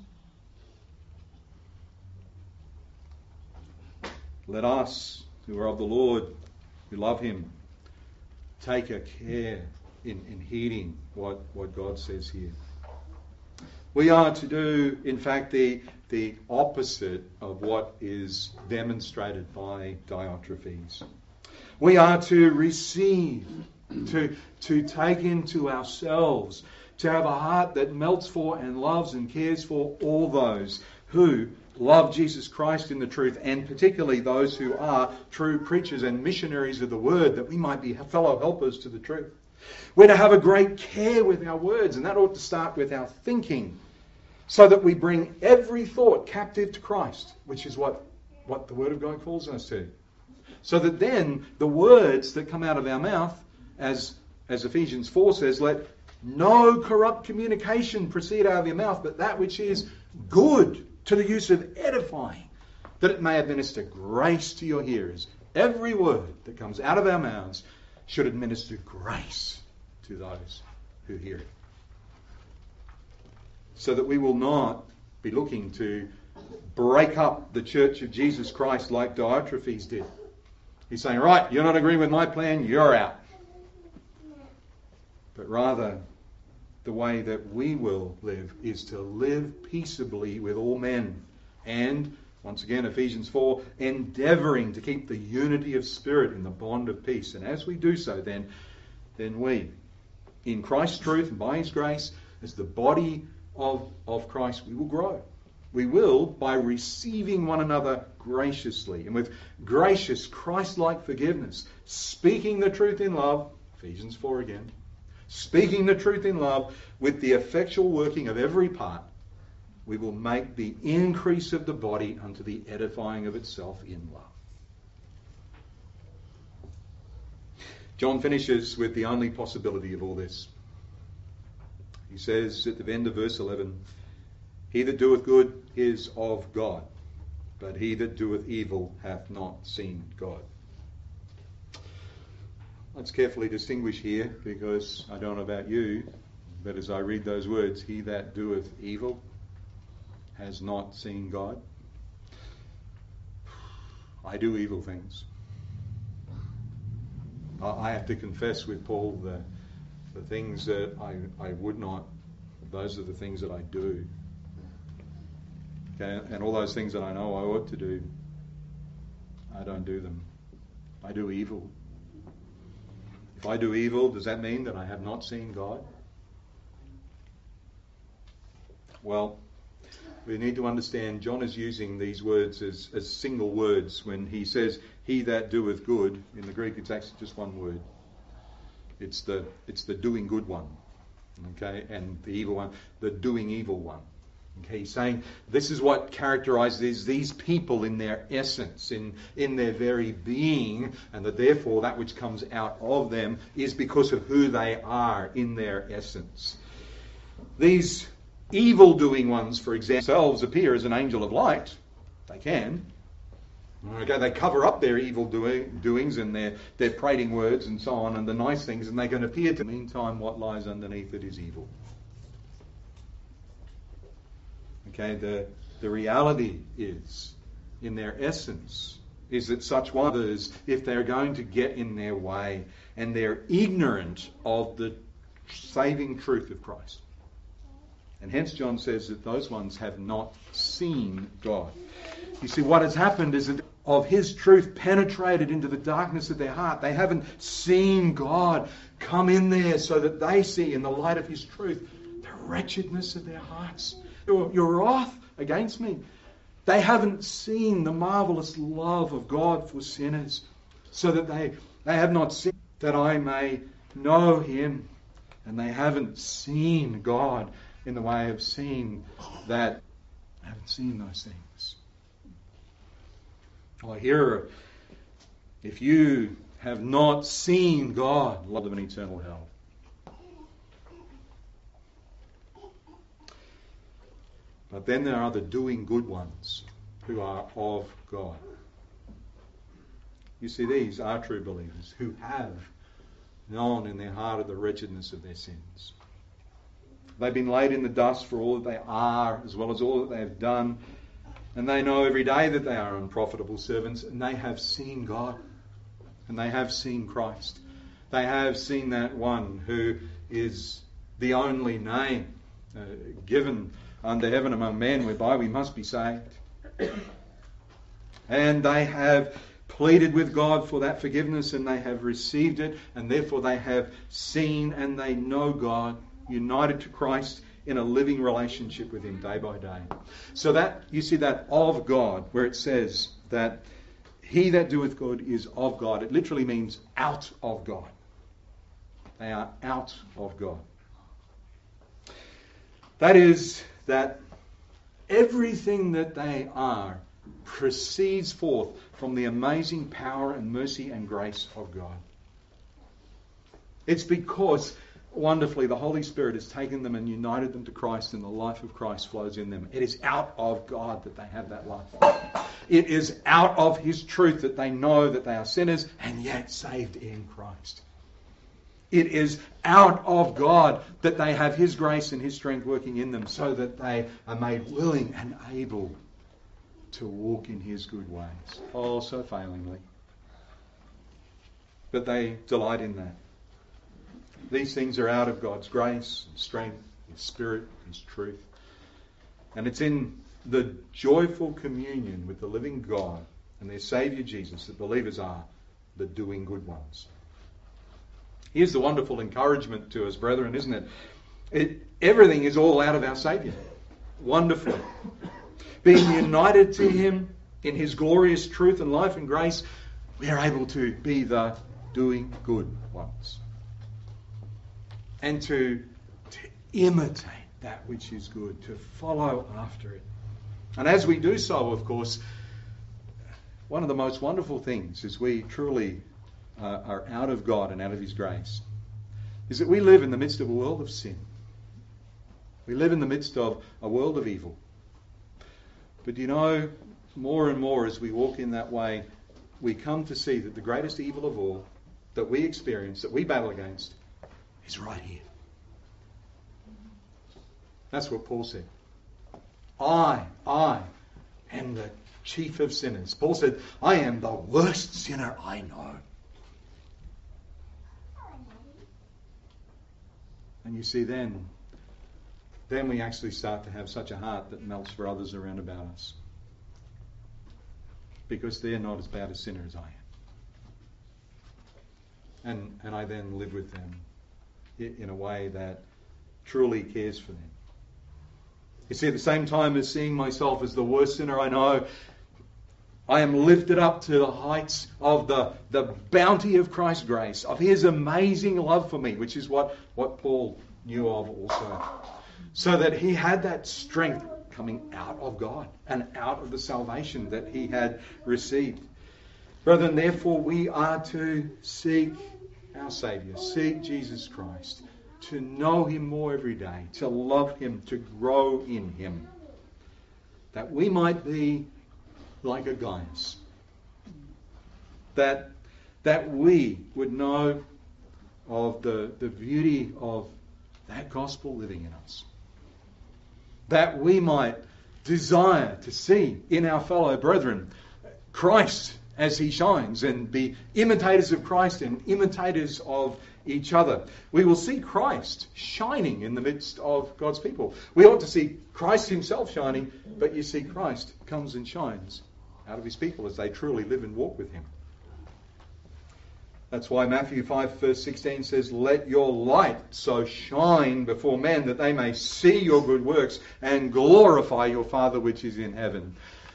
Let us, who are of the Lord, who love him, take a care in, in heeding what, what God says here. We are to do, in fact, the, the opposite of what is demonstrated by Diotrephes. We are to receive, to, to take into ourselves, to have a heart that melts for and loves and cares for all those who love Jesus Christ in the truth, and particularly those who are true preachers and missionaries of the word, that we might be fellow helpers to the truth. We're to have a great care with our words, and that ought to start with our thinking, so that we bring every thought captive to Christ, which is what, what the Word of God calls us to. So that then the words that come out of our mouth, as, as Ephesians four says, let no corrupt communication proceed out of your mouth, but that which is good to the use of edifying, that it may administer grace to your hearers. Every word that comes out of our mouths should administer grace to those who hear it. So that we will not be looking to break up the church of Jesus Christ like Diotrephes did. He's saying, right, you're not agreeing with my plan, you're out. But rather, the way that we will live is to live peaceably with all men. And, once again, Ephesians four, endeavouring to keep the unity of spirit in the bond of peace. And as we do so, then, then we, in Christ's truth and by his grace, as the body of, of Christ, we will grow. We will by receiving one another graciously and with gracious Christ-like forgiveness, speaking the truth in love, Ephesians four again, speaking the truth in love with the effectual working of every part, we will make the increase of the body unto the edifying of itself in love. John finishes with the only possibility of all this. He says at the end of verse eleven, he that doeth good is of God, but he that doeth evil hath not seen God. Let's carefully distinguish here, because I don't know about you, but as I read those words, he that doeth evil has not seen God. I do evil things. I have to confess with Paul the, the things that I, I would not, those are the things that I do. Okay, and all those things that I know I ought to do, I don't do them. I do evil. If I do evil, does that mean that I have not seen God? Well, we need to understand John is using these words as, as single words when he says, he that doeth good. In the Greek, it's actually just one word. It's the it's the doing good one. Okay, and the evil one, the doing evil one. Okay, he's saying this is what characterizes these people in their essence, in, in their very being, and that therefore that which comes out of them is because of who they are in their essence. These evil-doing ones, for example, themselves appear as an angel of light. They can. Okay, they cover up their evil doing, doings and their, their prating words and so on and the nice things, and they can appear to. In the meantime, what lies underneath it is evil. Okay, the, the reality is, in their essence, is that such others, if they're going to get in their way and they're ignorant of the saving truth of Christ. And hence John says that those ones have not seen God. You see, what has happened is that of his truth penetrated into the darkness of their heart. They haven't seen God come in there so that they see in the light of his truth the wretchedness of their hearts. Your, your wrath against me. They haven't seen the marvelous love of God for sinners so that they, they have not seen that I may know him. And they haven't seen God in the way of seeing that. I haven't seen those things. Well, here, if you have not seen God, love them in eternal hell. But then there are the doing good ones who are of God. You see, these are true believers who have known in their heart of the wretchedness of their sins. They've been laid in the dust for all that they are, as well as all that they have done. And they know every day that they are unprofitable servants, and they have seen God, and they have seen Christ. They have seen that one who is the only name uh, given under heaven among men whereby we must be saved. And they have pleaded with God for that forgiveness, and they have received it, and therefore they have seen and they know God, united to Christ in a living relationship with him day by day. So that, you see that of God, where it says that he that doeth good is of God. It literally means out of God. They are out of God. That is, that everything that they are proceeds forth from the amazing power and mercy and grace of God. It's because wonderfully the Holy Spirit has taken them and united them to Christ, and the life of Christ flows in them. It is out of God that they have that life. It is out of his truth that they know that they are sinners and yet saved in Christ. It is out of God that they have his grace and his strength working in them so that they are made willing and able to walk in his good ways. Oh, so failingly. But they delight in that. These things are out of God's grace and strength, his spirit, his truth. And it's in the joyful communion with the living God and their Saviour Jesus that believers are the doing good ones. Here's the wonderful encouragement to us, brethren, isn't it? it everything is all out of our Saviour. Wonderful. Being united to him in his glorious truth and life and grace, we are able to be the doing good ones. And to, to imitate that which is good, to follow after it. And as we do so, of course, one of the most wonderful things is we truly uh, are out of God and out of his grace, is that we live in the midst of a world of sin. We live in the midst of a world of evil. But you know, more and more as we walk in that way, we come to see that the greatest evil of all that we experience, that we battle against, is right here. That's what Paul said. I, I am the chief of sinners. Paul said, I am the worst sinner I know. And you see then, then we actually start to have such a heart that melts for others around about us. Because they're not as bad a sinner as I am. and, and I then live with them in a way that truly cares for them. You see, at the same time as seeing myself as the worst sinner I know, I am lifted up to the heights of the, the bounty of Christ's grace, of His amazing love for me, which is what, what Paul knew of also. So that he had that strength coming out of God and out of the salvation that he had received. Brethren, therefore we are to seek our Saviour, seek Jesus Christ, to know Him more every day, to love Him, to grow in Him, that we might be like a Gaius, that, that we would know of the, the beauty of that gospel living in us, that we might desire to see in our fellow brethren Christ as He shines, and be imitators of Christ and imitators of each other. We will see Christ shining in the midst of God's people. We ought to see Christ Himself shining, but you see Christ comes and shines out of His people as they truly live and walk with Him. That's why Matthew five verse sixteen says, "Let your light so shine before men that they may see your good works and glorify your Father which is in heaven."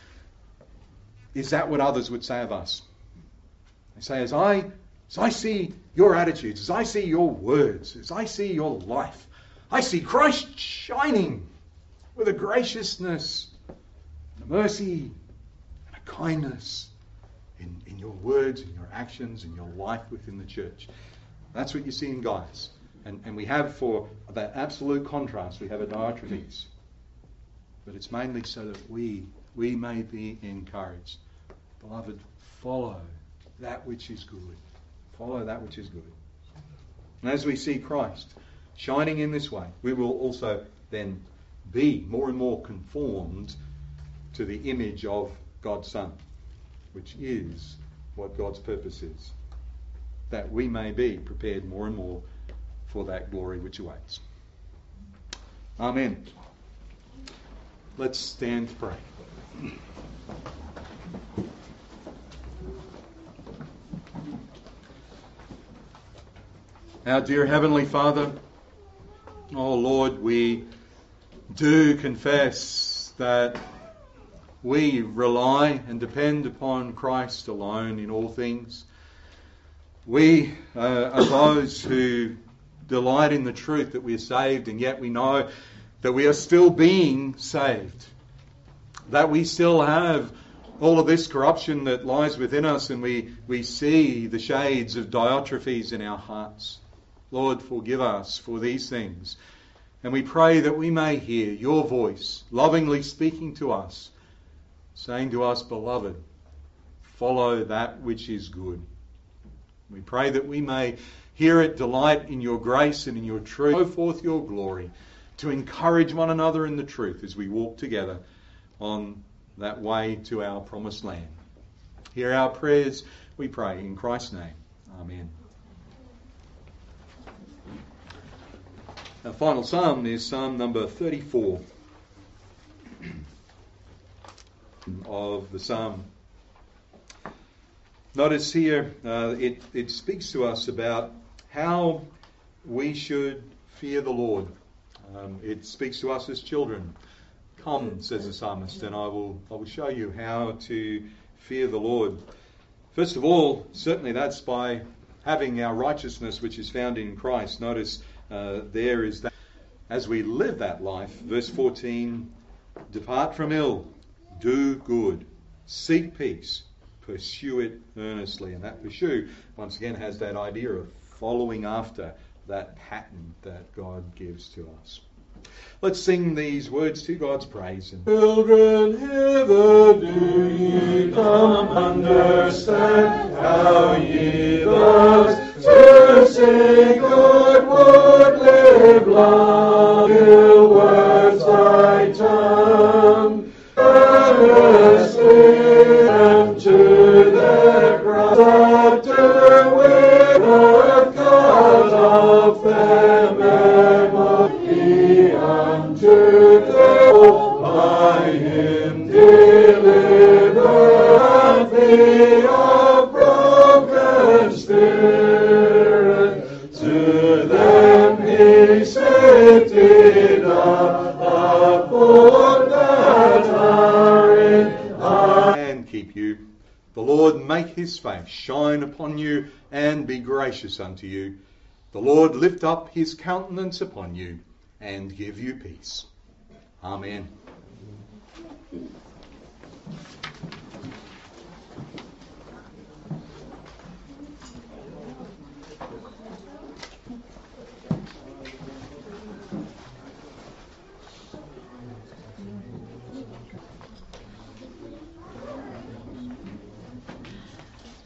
Is that what others would say of us? They say, as I, as I see your attitudes, as I see your words, as I see your life, I see Christ shining with a graciousness, and a mercy, and a kindness in, in your words, in your actions, in your life within the church. That's what you see in Gaius. And, and we have, for that absolute contrast, we have a Diotrephes. But it's mainly so that we, we may be encouraged. Beloved, follow that which is good. Follow that which is good. And as we see Christ shining in this way, we will also then be more and more conformed to the image of God's Son, which is what God's purpose is, that we may be prepared more and more for that glory which awaits. Amen. Let's stand to pray. Our dear Heavenly Father, oh Lord, we do confess that we rely and depend upon Christ alone in all things. We uh, are those who delight in the truth that we are saved, and yet we know that we are still being saved, that we still have all of this corruption that lies within us, and we, we see the shades of Diotrephes in our hearts. Lord, forgive us for these things. And we pray that we may hear your voice lovingly speaking to us, saying to us, beloved, follow that which is good. We pray that we may hear it, delight in your grace and in your truth, show forth your glory, to encourage one another in the truth as we walk together on that way to our promised land. Hear our prayers, we pray in Christ's name. Amen. Our final psalm is Psalm number thirty-four of the psalm. Notice here, uh, it, it speaks to us about how we should fear the Lord. Um, it speaks to us as children. Come, says the psalmist, and I will, I will show you how to fear the Lord. First of all, certainly that's by having our righteousness which is found in Christ. Notice uh, there is that as we live that life, verse fourteen, depart from ill, do good, seek peace, pursue it earnestly. And that pursue, once again, has that idea of following after that pattern that God gives to us. Let's sing these words to God's praise. Children, hither do ye come, understand how ye thus to say good would live long, till words thy tongue earnestly, and to the cross utter with the God of them memory unto the by him deliver thee of broken spirit. his face shine upon you and be gracious unto you. The Lord lift up his countenance upon you and give you peace. Amen.